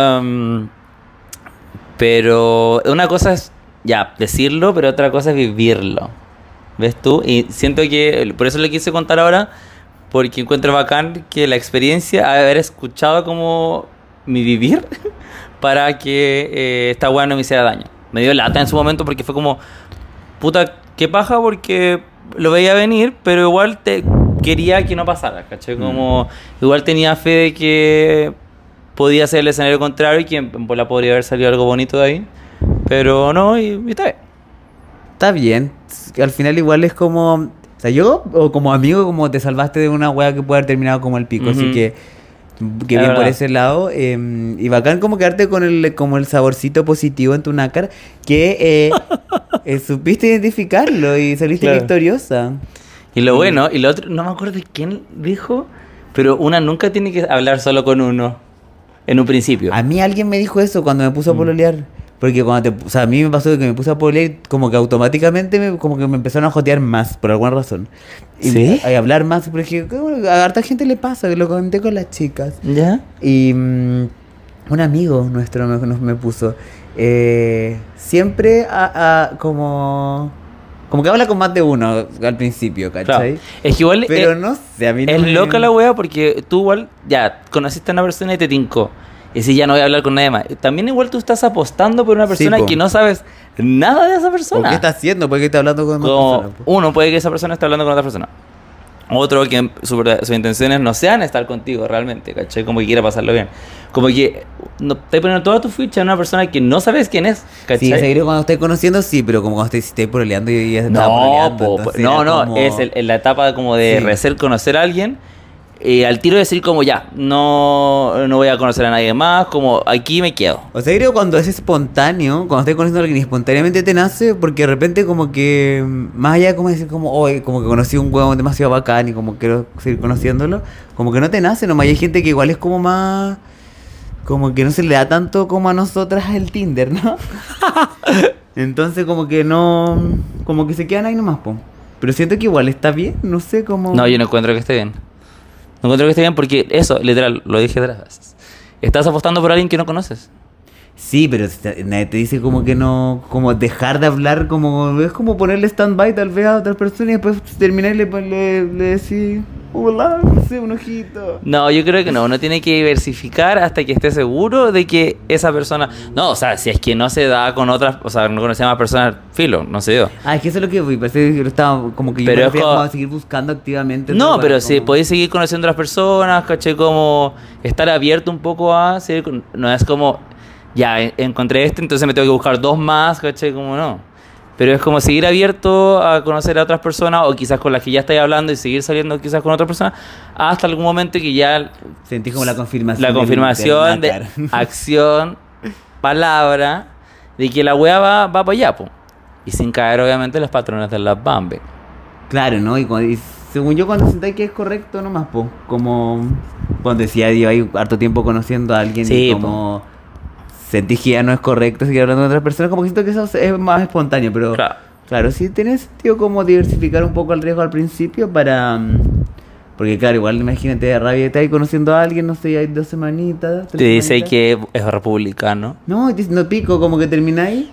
[SPEAKER 2] Pero una cosa es ya decirlo, pero otra cosa es vivirlo. ¿Ves tú? Y siento que por eso le quise contar ahora, porque encuentro bacán que la experiencia de haber escuchado como mi vivir para que esta weá no me hiciera daño. Me dio lata en su momento porque fue como, puta, qué paja, porque lo veía venir, pero igual quería que no pasara, ¿cachai? Como igual tenía fe de que podía ser el escenario contrario y que podría haber salido algo bonito de ahí, pero no, y está bien.
[SPEAKER 1] Está bien, al final igual es como sea, yo, o como amigo, como te salvaste de una wea que puede haber terminado como el pico. Así
[SPEAKER 2] Ujú.
[SPEAKER 1] que
[SPEAKER 2] Es
[SPEAKER 1] bien por
[SPEAKER 2] verdad.
[SPEAKER 1] ese lado. Y bacán como quedarte con como el saborcito positivo en tu nácar. Que supiste identificarlo y saliste
[SPEAKER 2] Claro.
[SPEAKER 1] victoriosa.
[SPEAKER 2] Y lo bueno, y lo otro, no me acuerdo de quién dijo, pero una nunca tiene que hablar solo con uno en un principio.
[SPEAKER 1] A mí alguien me dijo eso cuando me puse a
[SPEAKER 2] Mm.
[SPEAKER 1] pololear. Porque o sea, a mí me pasó que me puse a pololear como que automáticamente como que me empezaron a jotear más, por alguna razón. Y
[SPEAKER 2] ¿Sí?
[SPEAKER 1] a hablar más, porque bueno, a harta gente le pasa, que lo comenté con las chicas.
[SPEAKER 2] ¿Ya?
[SPEAKER 1] Y un amigo nuestro me puso, siempre como que habla con más de uno al principio,
[SPEAKER 2] Claro.
[SPEAKER 1] ¿cachai?
[SPEAKER 2] Es que igual
[SPEAKER 1] Pero no sé, a mí no
[SPEAKER 2] es
[SPEAKER 1] me...
[SPEAKER 2] loca la wea porque tú igual, ya, conociste a una persona y te tincó. Y si ya no voy a hablar con nadie más. También igual tú estás apostando por una
[SPEAKER 1] Sí,
[SPEAKER 2] persona
[SPEAKER 1] po.
[SPEAKER 2] que no sabes nada de esa
[SPEAKER 1] ¿O
[SPEAKER 2] persona.
[SPEAKER 1] qué está haciendo? ¿Por qué está hablando con más
[SPEAKER 2] Como
[SPEAKER 1] personas, po?
[SPEAKER 2] uno puede que esa persona esté hablando con otra persona. Otro que sus intenciones no sean estar contigo realmente, ¿cachai? Como que quiera pasarlo bien. Como que no, te poniendo toda tu ficha en una persona que no sabes quién es, ¿cachai?
[SPEAKER 1] Sí, seguro cuando estés conociendo, sí, pero como cuando estés pololeando y ya estaba
[SPEAKER 2] No,
[SPEAKER 1] pololeando,
[SPEAKER 2] po,
[SPEAKER 1] entonces
[SPEAKER 2] no,
[SPEAKER 1] era
[SPEAKER 2] no,
[SPEAKER 1] como-
[SPEAKER 2] es en la etapa como de
[SPEAKER 1] Sí.
[SPEAKER 2] recién conocer a alguien. Al tiro decir como ya, no voy a conocer a nadie más, como aquí me quedo.
[SPEAKER 1] O sea, creo cuando es espontáneo, cuando estás conociendo a alguien y espontáneamente te nace, porque de repente como que, más allá de como decir como, hoy como que conocí un huevo demasiado bacán y como quiero seguir conociéndolo, como que no te nace, nomás hay gente que igual es como más, como que no se le da tanto como a nosotras el Tinder, ¿no? Entonces como que no, como que se quedan ahí nomás, po. Pero siento que igual está bien, no sé cómo...
[SPEAKER 2] No, yo no encuentro que esté bien. No encuentro que esté bien porque eso, literal, lo dije 3 veces. Estás apostando por alguien que no conoces.
[SPEAKER 1] Sí, pero nadie te dice como que no, como dejar de hablar, como es como ponerle stand-by tal vez a otra persona y después terminar y le decís, hola, no sé, un ojito.
[SPEAKER 2] No, yo creo que no. Uno tiene que diversificar hasta que esté seguro de que esa persona... No, o sea, si es que no se da con otras... O sea, no conoce a más personas, filo, no se dio.
[SPEAKER 1] Ah, es que eso es lo que fui, parece que lo estaba como que yo
[SPEAKER 2] Pero
[SPEAKER 1] me
[SPEAKER 2] es
[SPEAKER 1] refería
[SPEAKER 2] como-
[SPEAKER 1] como a seguir buscando activamente.
[SPEAKER 2] No,
[SPEAKER 1] todo para
[SPEAKER 2] pero si
[SPEAKER 1] como-
[SPEAKER 2] podéis seguir conociendo a otras personas, caché, como estar abierto un poco a seguir no es como, ya encontré este, entonces me tengo que buscar 2 más, caché, como no. Pero es como seguir abierto a conocer a otras personas o quizás con las que ya estáis hablando y seguir saliendo quizás con otras personas hasta algún momento que ya
[SPEAKER 1] Sentí como la confirmación.
[SPEAKER 2] la confirmación de
[SPEAKER 1] nácar.
[SPEAKER 2] acción, palabra, de que la wea va para allá, po. Y sin caer obviamente en los patrones de las Bambi.
[SPEAKER 1] Claro, ¿no? Y según yo cuando sentáis que es correcto nomás, po, como cuando decía yo hay harto tiempo conociendo a alguien
[SPEAKER 2] Sí,
[SPEAKER 1] y como sentís que ya no es correcto seguir hablando con otras personas, como que siento que eso es más espontáneo, pero
[SPEAKER 2] Claro.
[SPEAKER 1] claro, sí tiene sentido como diversificar un poco el riesgo al principio para... porque claro, igual imagínate de rabia, estás ahí conociendo a alguien, no sé, hay 2 semanitas, 3
[SPEAKER 2] Te dice
[SPEAKER 1] semanitas.
[SPEAKER 2] que es republicano.
[SPEAKER 1] No, y te dicen, no pico, como que termináis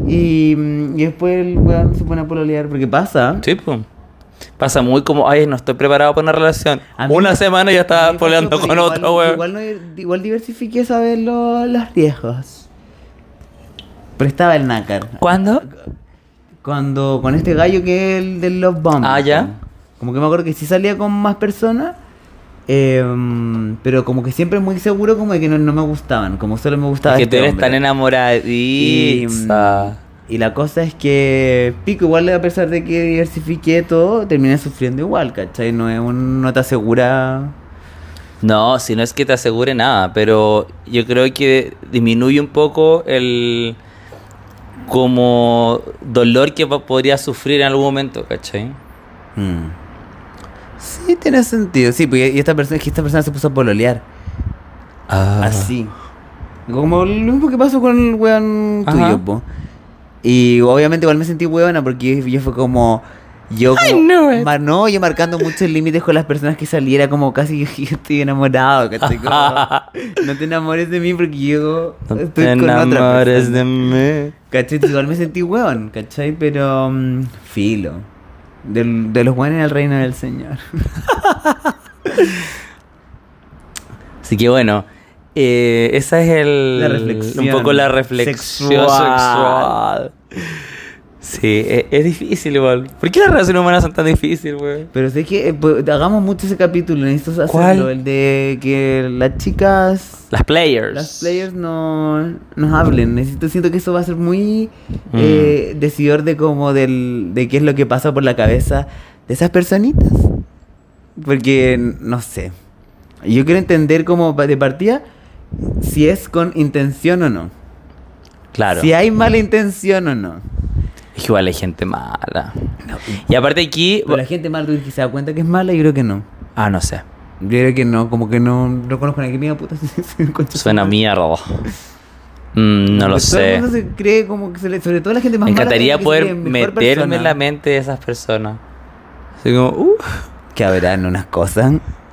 [SPEAKER 1] y después el weón se pone a pololear, porque pasa.
[SPEAKER 2] Sí, pues. Pasa muy como, ay, no estoy preparado para una relación.
[SPEAKER 1] A mí
[SPEAKER 2] Una
[SPEAKER 1] me-
[SPEAKER 2] semana y ya
[SPEAKER 1] a
[SPEAKER 2] estaba
[SPEAKER 1] mí me pasó,
[SPEAKER 2] poleando
[SPEAKER 1] pero
[SPEAKER 2] con
[SPEAKER 1] igual-
[SPEAKER 2] otro, weón.
[SPEAKER 1] Igual, igual diversifiqué saber los riesgos. Pero estaba el nácar.
[SPEAKER 2] ¿Cuándo?
[SPEAKER 1] Con este gallo que es el del Love Bomb.
[SPEAKER 2] Ah, ya.
[SPEAKER 1] Como que me acuerdo que sí salía con más personas. Pero como que siempre muy seguro como de que no me gustaban. Como solo me gustaba
[SPEAKER 2] Que
[SPEAKER 1] este
[SPEAKER 2] tú eres
[SPEAKER 1] hombre.
[SPEAKER 2] tan enamoradiza.
[SPEAKER 1] Y la cosa es que pico, igual a pesar de que diversifiqué todo, terminé sufriendo igual, ¿cachai? No te asegura...
[SPEAKER 2] No, si no es que te asegure nada, pero yo creo que disminuye un poco el como dolor que podría sufrir en algún momento, ¿cachai?
[SPEAKER 1] Sí, tiene sentido. Sí, pues y esta persona se puso a pololear.
[SPEAKER 2] Ah.
[SPEAKER 1] Así. Como lo mismo que pasó con el weón
[SPEAKER 2] Ajá.
[SPEAKER 1] tuyo, po. Y obviamente igual me sentí weona porque yo fue como... Yo no, yo marcando muchos límites con las personas que saliera como casi yo estoy enamorado, ¿cachai? Como, no te enamores de mí porque yo
[SPEAKER 2] No
[SPEAKER 1] estoy
[SPEAKER 2] te
[SPEAKER 1] con otra
[SPEAKER 2] enamores
[SPEAKER 1] persona.
[SPEAKER 2] de mí.
[SPEAKER 1] ¿Cachai? Entonces, igual me sentí weón, ¿cachai? Pero filo. De los buenos en el reino del Señor.
[SPEAKER 2] Así que bueno, esa es
[SPEAKER 1] La reflexión
[SPEAKER 2] un poco la reflexión
[SPEAKER 1] sexual.
[SPEAKER 2] sexual. Sí, es difícil igual. ¿Por qué las relaciones humanas son tan difíciles, güey?
[SPEAKER 1] Pero sé que hagamos mucho ese capítulo, necesito hacerlo.
[SPEAKER 2] ¿Cuál?
[SPEAKER 1] El de que las chicas,
[SPEAKER 2] Las players.
[SPEAKER 1] las players no nos hablen. Siento que eso va a ser muy
[SPEAKER 2] Mm.
[SPEAKER 1] decidor de como de qué es lo que pasa por la cabeza de esas personitas. Porque, no sé. Yo quiero entender como de partida si es con intención o no.
[SPEAKER 2] Claro.
[SPEAKER 1] Si hay mala intención o no.
[SPEAKER 2] Es que igual hay gente mala.
[SPEAKER 1] No.
[SPEAKER 2] Y aparte aquí...
[SPEAKER 1] Pero la gente mala, ¿tú crees que se da cuenta que es mala? Yo creo que no.
[SPEAKER 2] Ah, no sé.
[SPEAKER 1] Yo creo que no, como que no conozco a nadie que me diga puta.
[SPEAKER 2] Suena mierda. No lo
[SPEAKER 1] Todo
[SPEAKER 2] sé.
[SPEAKER 1] el mundo se cree como que sobre todo la gente más
[SPEAKER 2] Me
[SPEAKER 1] mala.
[SPEAKER 2] encantaría
[SPEAKER 1] que se
[SPEAKER 2] poder
[SPEAKER 1] cree mejor
[SPEAKER 2] meterme
[SPEAKER 1] persona.
[SPEAKER 2] en la mente de esas personas. Así como,
[SPEAKER 1] Que habrán unas cosas.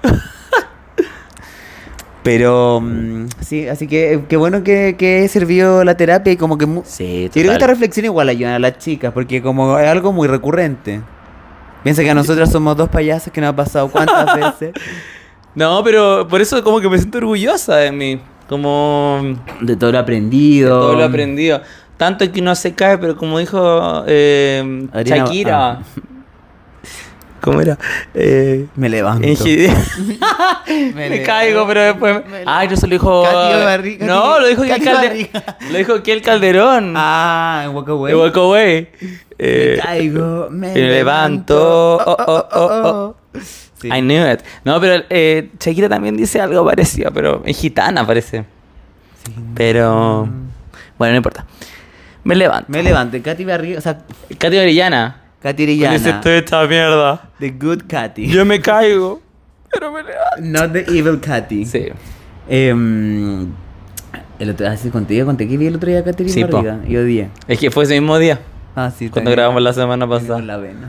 [SPEAKER 1] Pero sí, así que qué bueno que sirvió la terapia y como que...
[SPEAKER 2] Sí,
[SPEAKER 1] Yo creo que esta
[SPEAKER 2] total.
[SPEAKER 1] reflexión igual ayuda a las chicas, porque como es algo muy recurrente. Piensa que a nosotras somos dos payasos que nos ha pasado cuántas veces.
[SPEAKER 2] No, pero por eso como que me siento orgullosa de mí. Como
[SPEAKER 1] De todo lo
[SPEAKER 2] de
[SPEAKER 1] aprendido.
[SPEAKER 2] todo lo aprendido. Tanto que no se cae, pero como dijo
[SPEAKER 1] Adriana-
[SPEAKER 2] Shakira. ¿Cómo era?
[SPEAKER 1] Me levanto.
[SPEAKER 2] Me caigo, pero después... Ay, no se lo dijo... No, lo dijo Kiel Lo dijo Kiel Calderón.
[SPEAKER 1] Ah, en Walk Away.
[SPEAKER 2] De Walk Away.
[SPEAKER 1] Me caigo, me
[SPEAKER 2] me levanto.
[SPEAKER 1] Sí.
[SPEAKER 2] I knew it. No, pero Shakira también dice algo parecido, pero es gitana parece.
[SPEAKER 1] Sí.
[SPEAKER 2] Pero... Bueno, no importa. Me levanto.
[SPEAKER 1] Me levanto. Katy Barriga, o sea,
[SPEAKER 2] Katy Orellana.
[SPEAKER 1] Katy
[SPEAKER 2] Con
[SPEAKER 1] Orellana.
[SPEAKER 2] ese estoy esta mierda.
[SPEAKER 1] The good Katy.
[SPEAKER 2] Yo me caigo, pero me levanto.
[SPEAKER 1] Not the evil Katy.
[SPEAKER 2] Sí.
[SPEAKER 1] El otro, así conté que vi el otro día a Katy
[SPEAKER 2] Sí, po.
[SPEAKER 1] Barriga. Y odié.
[SPEAKER 2] Es que fue ese mismo día,
[SPEAKER 1] Ah, sí.
[SPEAKER 2] cuando
[SPEAKER 1] también.
[SPEAKER 2] grabamos la semana
[SPEAKER 1] Con
[SPEAKER 2] pasada.
[SPEAKER 1] la vena.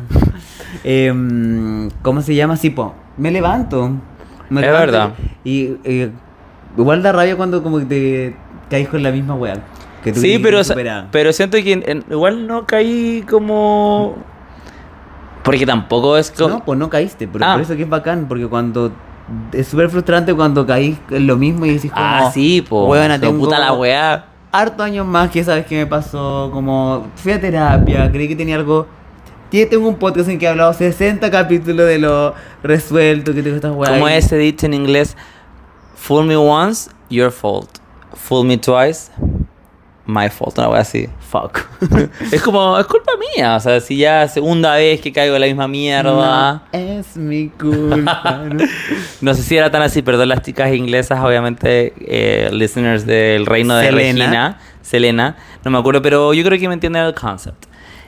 [SPEAKER 1] ¿Cómo se llama? Sí, po. Me levanto. Me
[SPEAKER 2] Es
[SPEAKER 1] levanto
[SPEAKER 2] verdad.
[SPEAKER 1] Y igual da rabia cuando como que te caes con la misma weá. Que tú
[SPEAKER 2] Sí,
[SPEAKER 1] crees que
[SPEAKER 2] pero,
[SPEAKER 1] te supera.
[SPEAKER 2] pero siento que igual no caí como... Porque tampoco es como...
[SPEAKER 1] No, pues no caíste, pero
[SPEAKER 2] Ah.
[SPEAKER 1] por eso que es bacán, porque cuando es súper frustrante cuando caís en lo mismo y decís como,
[SPEAKER 2] Ah, sí, po.
[SPEAKER 1] "Huevona,
[SPEAKER 2] Pero
[SPEAKER 1] tengo
[SPEAKER 2] puta la weá.
[SPEAKER 1] harto años más que sabes qué me pasó, como fui a terapia, creí que tenía algo. Tengo un podcast en que he hablado 60 capítulos de lo resuelto que tengo estas weas.
[SPEAKER 2] Como
[SPEAKER 1] y-
[SPEAKER 2] ese dicho en inglés, fool me once, your fault. Fool me twice, my fault. Una wea así.
[SPEAKER 1] Fuck.
[SPEAKER 2] Es como, es culpa mía. O sea, si ya segunda vez que caigo en la misma mierda.
[SPEAKER 1] No es mi culpa. ¿no?
[SPEAKER 2] No sé si era tan así, perdón las chicas inglesas, obviamente, listeners del reino de
[SPEAKER 1] Selena.
[SPEAKER 2] Regina, Selena, no me acuerdo, pero yo creo que me entienden el concept.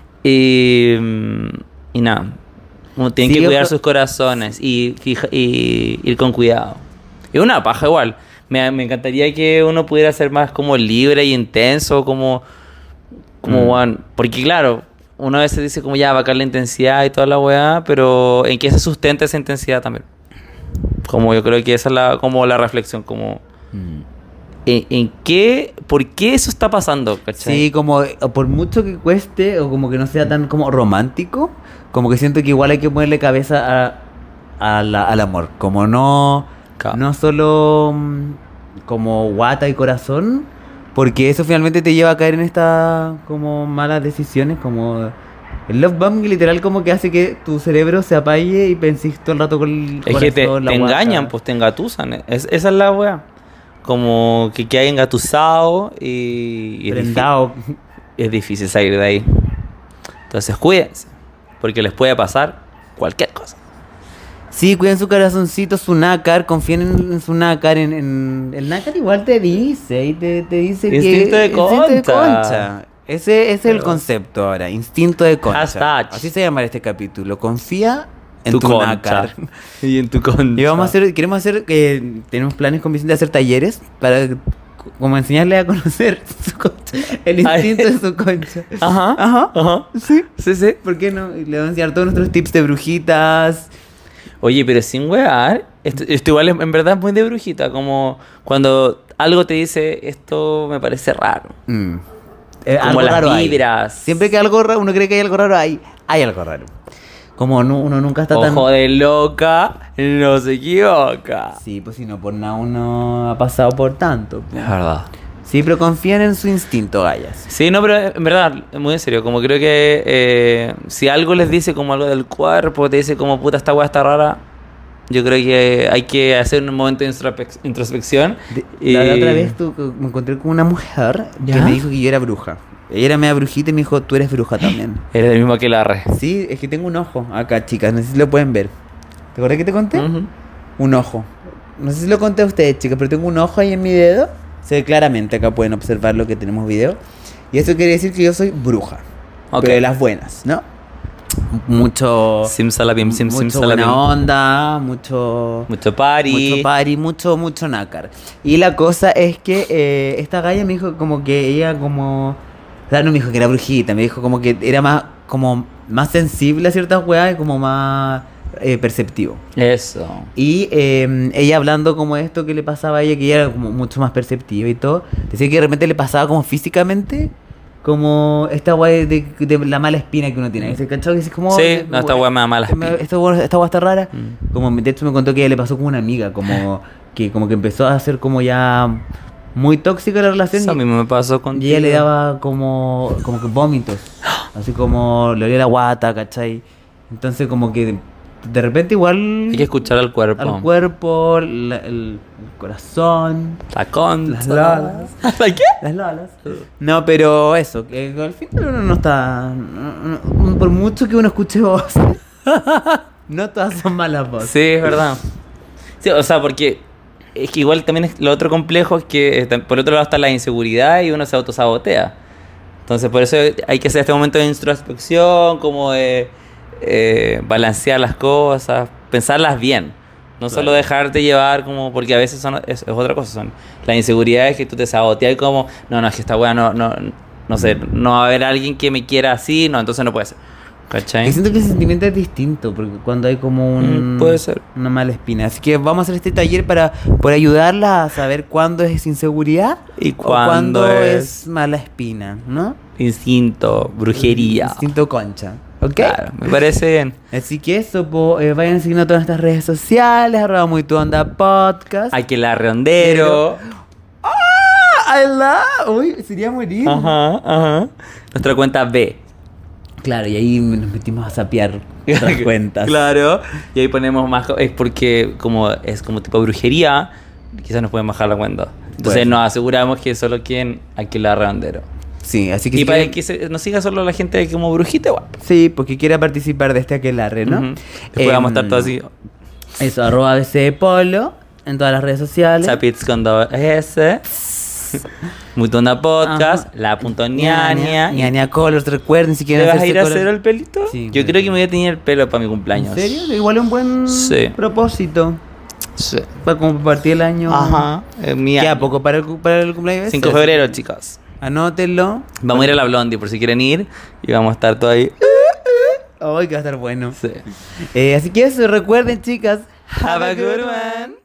[SPEAKER 2] Y nada, uno tiene
[SPEAKER 1] Sí,
[SPEAKER 2] que cuidar
[SPEAKER 1] ojo.
[SPEAKER 2] sus corazones y ir con cuidado. Es una paja igual. Me encantaría que uno pudiera ser más como libre y intenso, como bueno, porque claro, uno a veces dice como ya bajar la intensidad y toda la weá, pero ¿en qué se sustenta esa intensidad también? Como yo creo que esa es como la reflexión, como ¿en qué, por qué eso está pasando? ¿Cachai?
[SPEAKER 1] Sí, como por mucho que cueste o como que no sea tan como romántico, como que siento que igual hay que ponerle cabeza al amor. Como no,
[SPEAKER 2] Claro.
[SPEAKER 1] no solo como guata y corazón, porque eso finalmente te lleva a caer en estas como malas decisiones, como el love bombing literal como que hace que tu cerebro se apague y pensís todo el rato con el
[SPEAKER 2] Es que te
[SPEAKER 1] corazón, la
[SPEAKER 2] engañan,
[SPEAKER 1] guata.
[SPEAKER 2] pues te engatusan. Esa es la weá. Como que hay engatusado y
[SPEAKER 1] Prendado.
[SPEAKER 2] es difícil salir de ahí. Entonces cuídense, porque les puede pasar cualquier cosa.
[SPEAKER 1] Sí, cuiden su corazoncito, su nácar, confíen en su nácar. El nácar igual te dice, y te dice
[SPEAKER 2] Instinto de
[SPEAKER 1] instinto de
[SPEAKER 2] concha.
[SPEAKER 1] concha. Ese es el concepto ahora, instinto de concha.
[SPEAKER 2] Hashtag.
[SPEAKER 1] Así se llama este capítulo. Confía en
[SPEAKER 2] Tu
[SPEAKER 1] tu,
[SPEAKER 2] concha.
[SPEAKER 1] nácar.
[SPEAKER 2] Y en tu concha.
[SPEAKER 1] Y queremos hacer, tenemos planes con Vicente de hacer talleres para como enseñarle a conocer su concha, el instinto de su concha.
[SPEAKER 2] Ajá.
[SPEAKER 1] Ajá.
[SPEAKER 2] Ajá.
[SPEAKER 1] Sí.
[SPEAKER 2] Sí, sí.
[SPEAKER 1] ¿Por qué no? Y le vamos a enseñar todos nuestros tips de brujitas.
[SPEAKER 2] Oye, pero sin wear, esto igual en verdad es muy de brujita, como cuando algo te dice esto me parece raro.
[SPEAKER 1] Como
[SPEAKER 2] Como las vibras.
[SPEAKER 1] Siempre que algo raro, uno cree que hay algo raro, hay algo raro. Como uno nunca está tan...
[SPEAKER 2] Ojo de loca, no se equivoca.
[SPEAKER 1] Sí, pues si no por nada uno ha pasado por tanto. pues.
[SPEAKER 2] Es verdad.
[SPEAKER 1] Sí, pero confíen en su instinto, gallas.
[SPEAKER 2] Sí, no, pero en verdad, muy en serio, como creo que si algo les dice como algo del cuerpo, te dice como puta esta weá está rara, yo creo que hay que hacer un momento de introspección.
[SPEAKER 1] La otra vez me encontré con una mujer que
[SPEAKER 2] ¿Ya?
[SPEAKER 1] me dijo que yo era bruja. Ella era media brujita y me dijo, tú eres bruja también.
[SPEAKER 2] Eres el mismo que la re.
[SPEAKER 1] Sí, es que tengo un ojo acá, chicas, no sé si lo pueden ver. ¿Te acuerdas que te conté?
[SPEAKER 2] Ujú.
[SPEAKER 1] Un ojo. No sé si lo conté a ustedes, chicas, pero tengo un ojo ahí en mi dedo. Se ve claramente, acá pueden observar lo que tenemos video. Y eso quiere decir que yo soy bruja.
[SPEAKER 2] Ok.
[SPEAKER 1] Pero de las buenas, ¿no? Mucho...
[SPEAKER 2] Simsalabim,
[SPEAKER 1] mucho
[SPEAKER 2] simsalabim.
[SPEAKER 1] buena onda, mucho...
[SPEAKER 2] Mucho party.
[SPEAKER 1] Mucho party, mucho nácar. Y la cosa es que esta galla me dijo como que ella como... O sea, no me dijo que era brujita, me dijo como que era más sensible a ciertas weas y como más perceptivo.
[SPEAKER 2] Eso.
[SPEAKER 1] Y ella hablando como esto que le pasaba a ella, que ella era como mucho más perceptiva y todo, decía que de repente le pasaba como físicamente, como esta wea de la mala espina que uno tiene. ¿Se cachó? Que es como...
[SPEAKER 2] Sí, no, esta wea me da mala espina.
[SPEAKER 1] Esta wea está rara.
[SPEAKER 2] Mm.
[SPEAKER 1] Como de hecho me contó que a ella le pasó como una amiga, como que empezó a ser como ya muy tóxica la relación.
[SPEAKER 2] Eso a mí me pasó con.
[SPEAKER 1] Y ella le daba como que vómitos, así como le olía la guata, ¿cachai? Entonces como que de repente igual
[SPEAKER 2] Hay que escuchar al cuerpo.
[SPEAKER 1] al cuerpo, el corazón,
[SPEAKER 2] La concha.
[SPEAKER 1] las lolas.
[SPEAKER 2] ¿La qué?
[SPEAKER 1] Las lolas. No, pero eso, que al final uno no está... por mucho que uno escuche voces, no todas son malas voces.
[SPEAKER 2] Sí, es verdad. Sí, o sea, porque es que igual también lo otro complejo es que por otro lado está la inseguridad y uno se autosabotea. Entonces por eso hay que hacer este momento de introspección, como de balancear las cosas, pensarlas bien. No
[SPEAKER 1] Claro.
[SPEAKER 2] solo dejarte llevar como, porque a veces es otra cosa, son las inseguridades que tú te saboteas y como, no, es que esta weá no sé, no va a haber alguien que me quiera así, no, entonces no puede ser. ¿Cachai?
[SPEAKER 1] Y siento que ese sentimiento es distinto, porque cuando hay como
[SPEAKER 2] Puede ser.
[SPEAKER 1] una mala espina. Así que vamos a hacer este taller por ayudarla a saber cuándo es inseguridad
[SPEAKER 2] Y
[SPEAKER 1] o
[SPEAKER 2] cuándo
[SPEAKER 1] cuándo
[SPEAKER 2] es
[SPEAKER 1] es mala espina, ¿no?
[SPEAKER 2] Instinto, brujería.
[SPEAKER 1] Instinto concha. ¿Ok?
[SPEAKER 2] Claro, me parece bien.
[SPEAKER 1] Así que eso, vayan siguiendo todas estas redes sociales, @muytuonda_podcast.
[SPEAKER 2] Hay que la redondero.
[SPEAKER 1] I love. Uy, sería morir.
[SPEAKER 2] Ajá. Nuestra cuenta B.
[SPEAKER 1] Claro, y ahí nos metimos a sapear otras cuentas.
[SPEAKER 2] Claro. Y ahí ponemos más. Es porque como es como tipo brujería, quizás nos pueden bajar la cuenta. Entonces
[SPEAKER 1] Puede
[SPEAKER 2] nos aseguramos que solo quien aquí la redondero.
[SPEAKER 1] Sí, así que
[SPEAKER 2] Y
[SPEAKER 1] si
[SPEAKER 2] para
[SPEAKER 1] quieren-
[SPEAKER 2] que nos siga solo la gente como brujita, guap.
[SPEAKER 1] Sí, porque quiera participar de este aquelarre, ¿no?
[SPEAKER 2] Ujú. Después vamos a estar todos así.
[SPEAKER 1] Eso, @BC Polo en todas las redes sociales.
[SPEAKER 2] Chapits con 2S. Mutona Podcast.
[SPEAKER 1] Ajá.
[SPEAKER 2] La.ñaña.
[SPEAKER 1] Ñaña Colors, recuerden si
[SPEAKER 2] ¿Te
[SPEAKER 1] quieren
[SPEAKER 2] vas a
[SPEAKER 1] hacerse
[SPEAKER 2] ir a
[SPEAKER 1] color-
[SPEAKER 2] hacer el pelito?
[SPEAKER 1] Sí,
[SPEAKER 2] Yo
[SPEAKER 1] sí.
[SPEAKER 2] creo que me voy a tener el pelo para mi cumpleaños.
[SPEAKER 1] ¿En serio? Igual es un buen
[SPEAKER 2] Sí.
[SPEAKER 1] propósito.
[SPEAKER 2] Sí.
[SPEAKER 1] Para como partir el año.
[SPEAKER 2] Ajá.
[SPEAKER 1] Queda poco para el cumpleaños. de
[SPEAKER 2] 5 de
[SPEAKER 1] César.
[SPEAKER 2] febrero, chicos.
[SPEAKER 1] Anótenlo.
[SPEAKER 2] Vamos a ir a la Blondie por si quieren ir. Y vamos a estar todos ahí.
[SPEAKER 1] Ay, que va a estar bueno.
[SPEAKER 2] Sí.
[SPEAKER 1] Así que eso, recuerden, chicas.
[SPEAKER 2] Have a good one.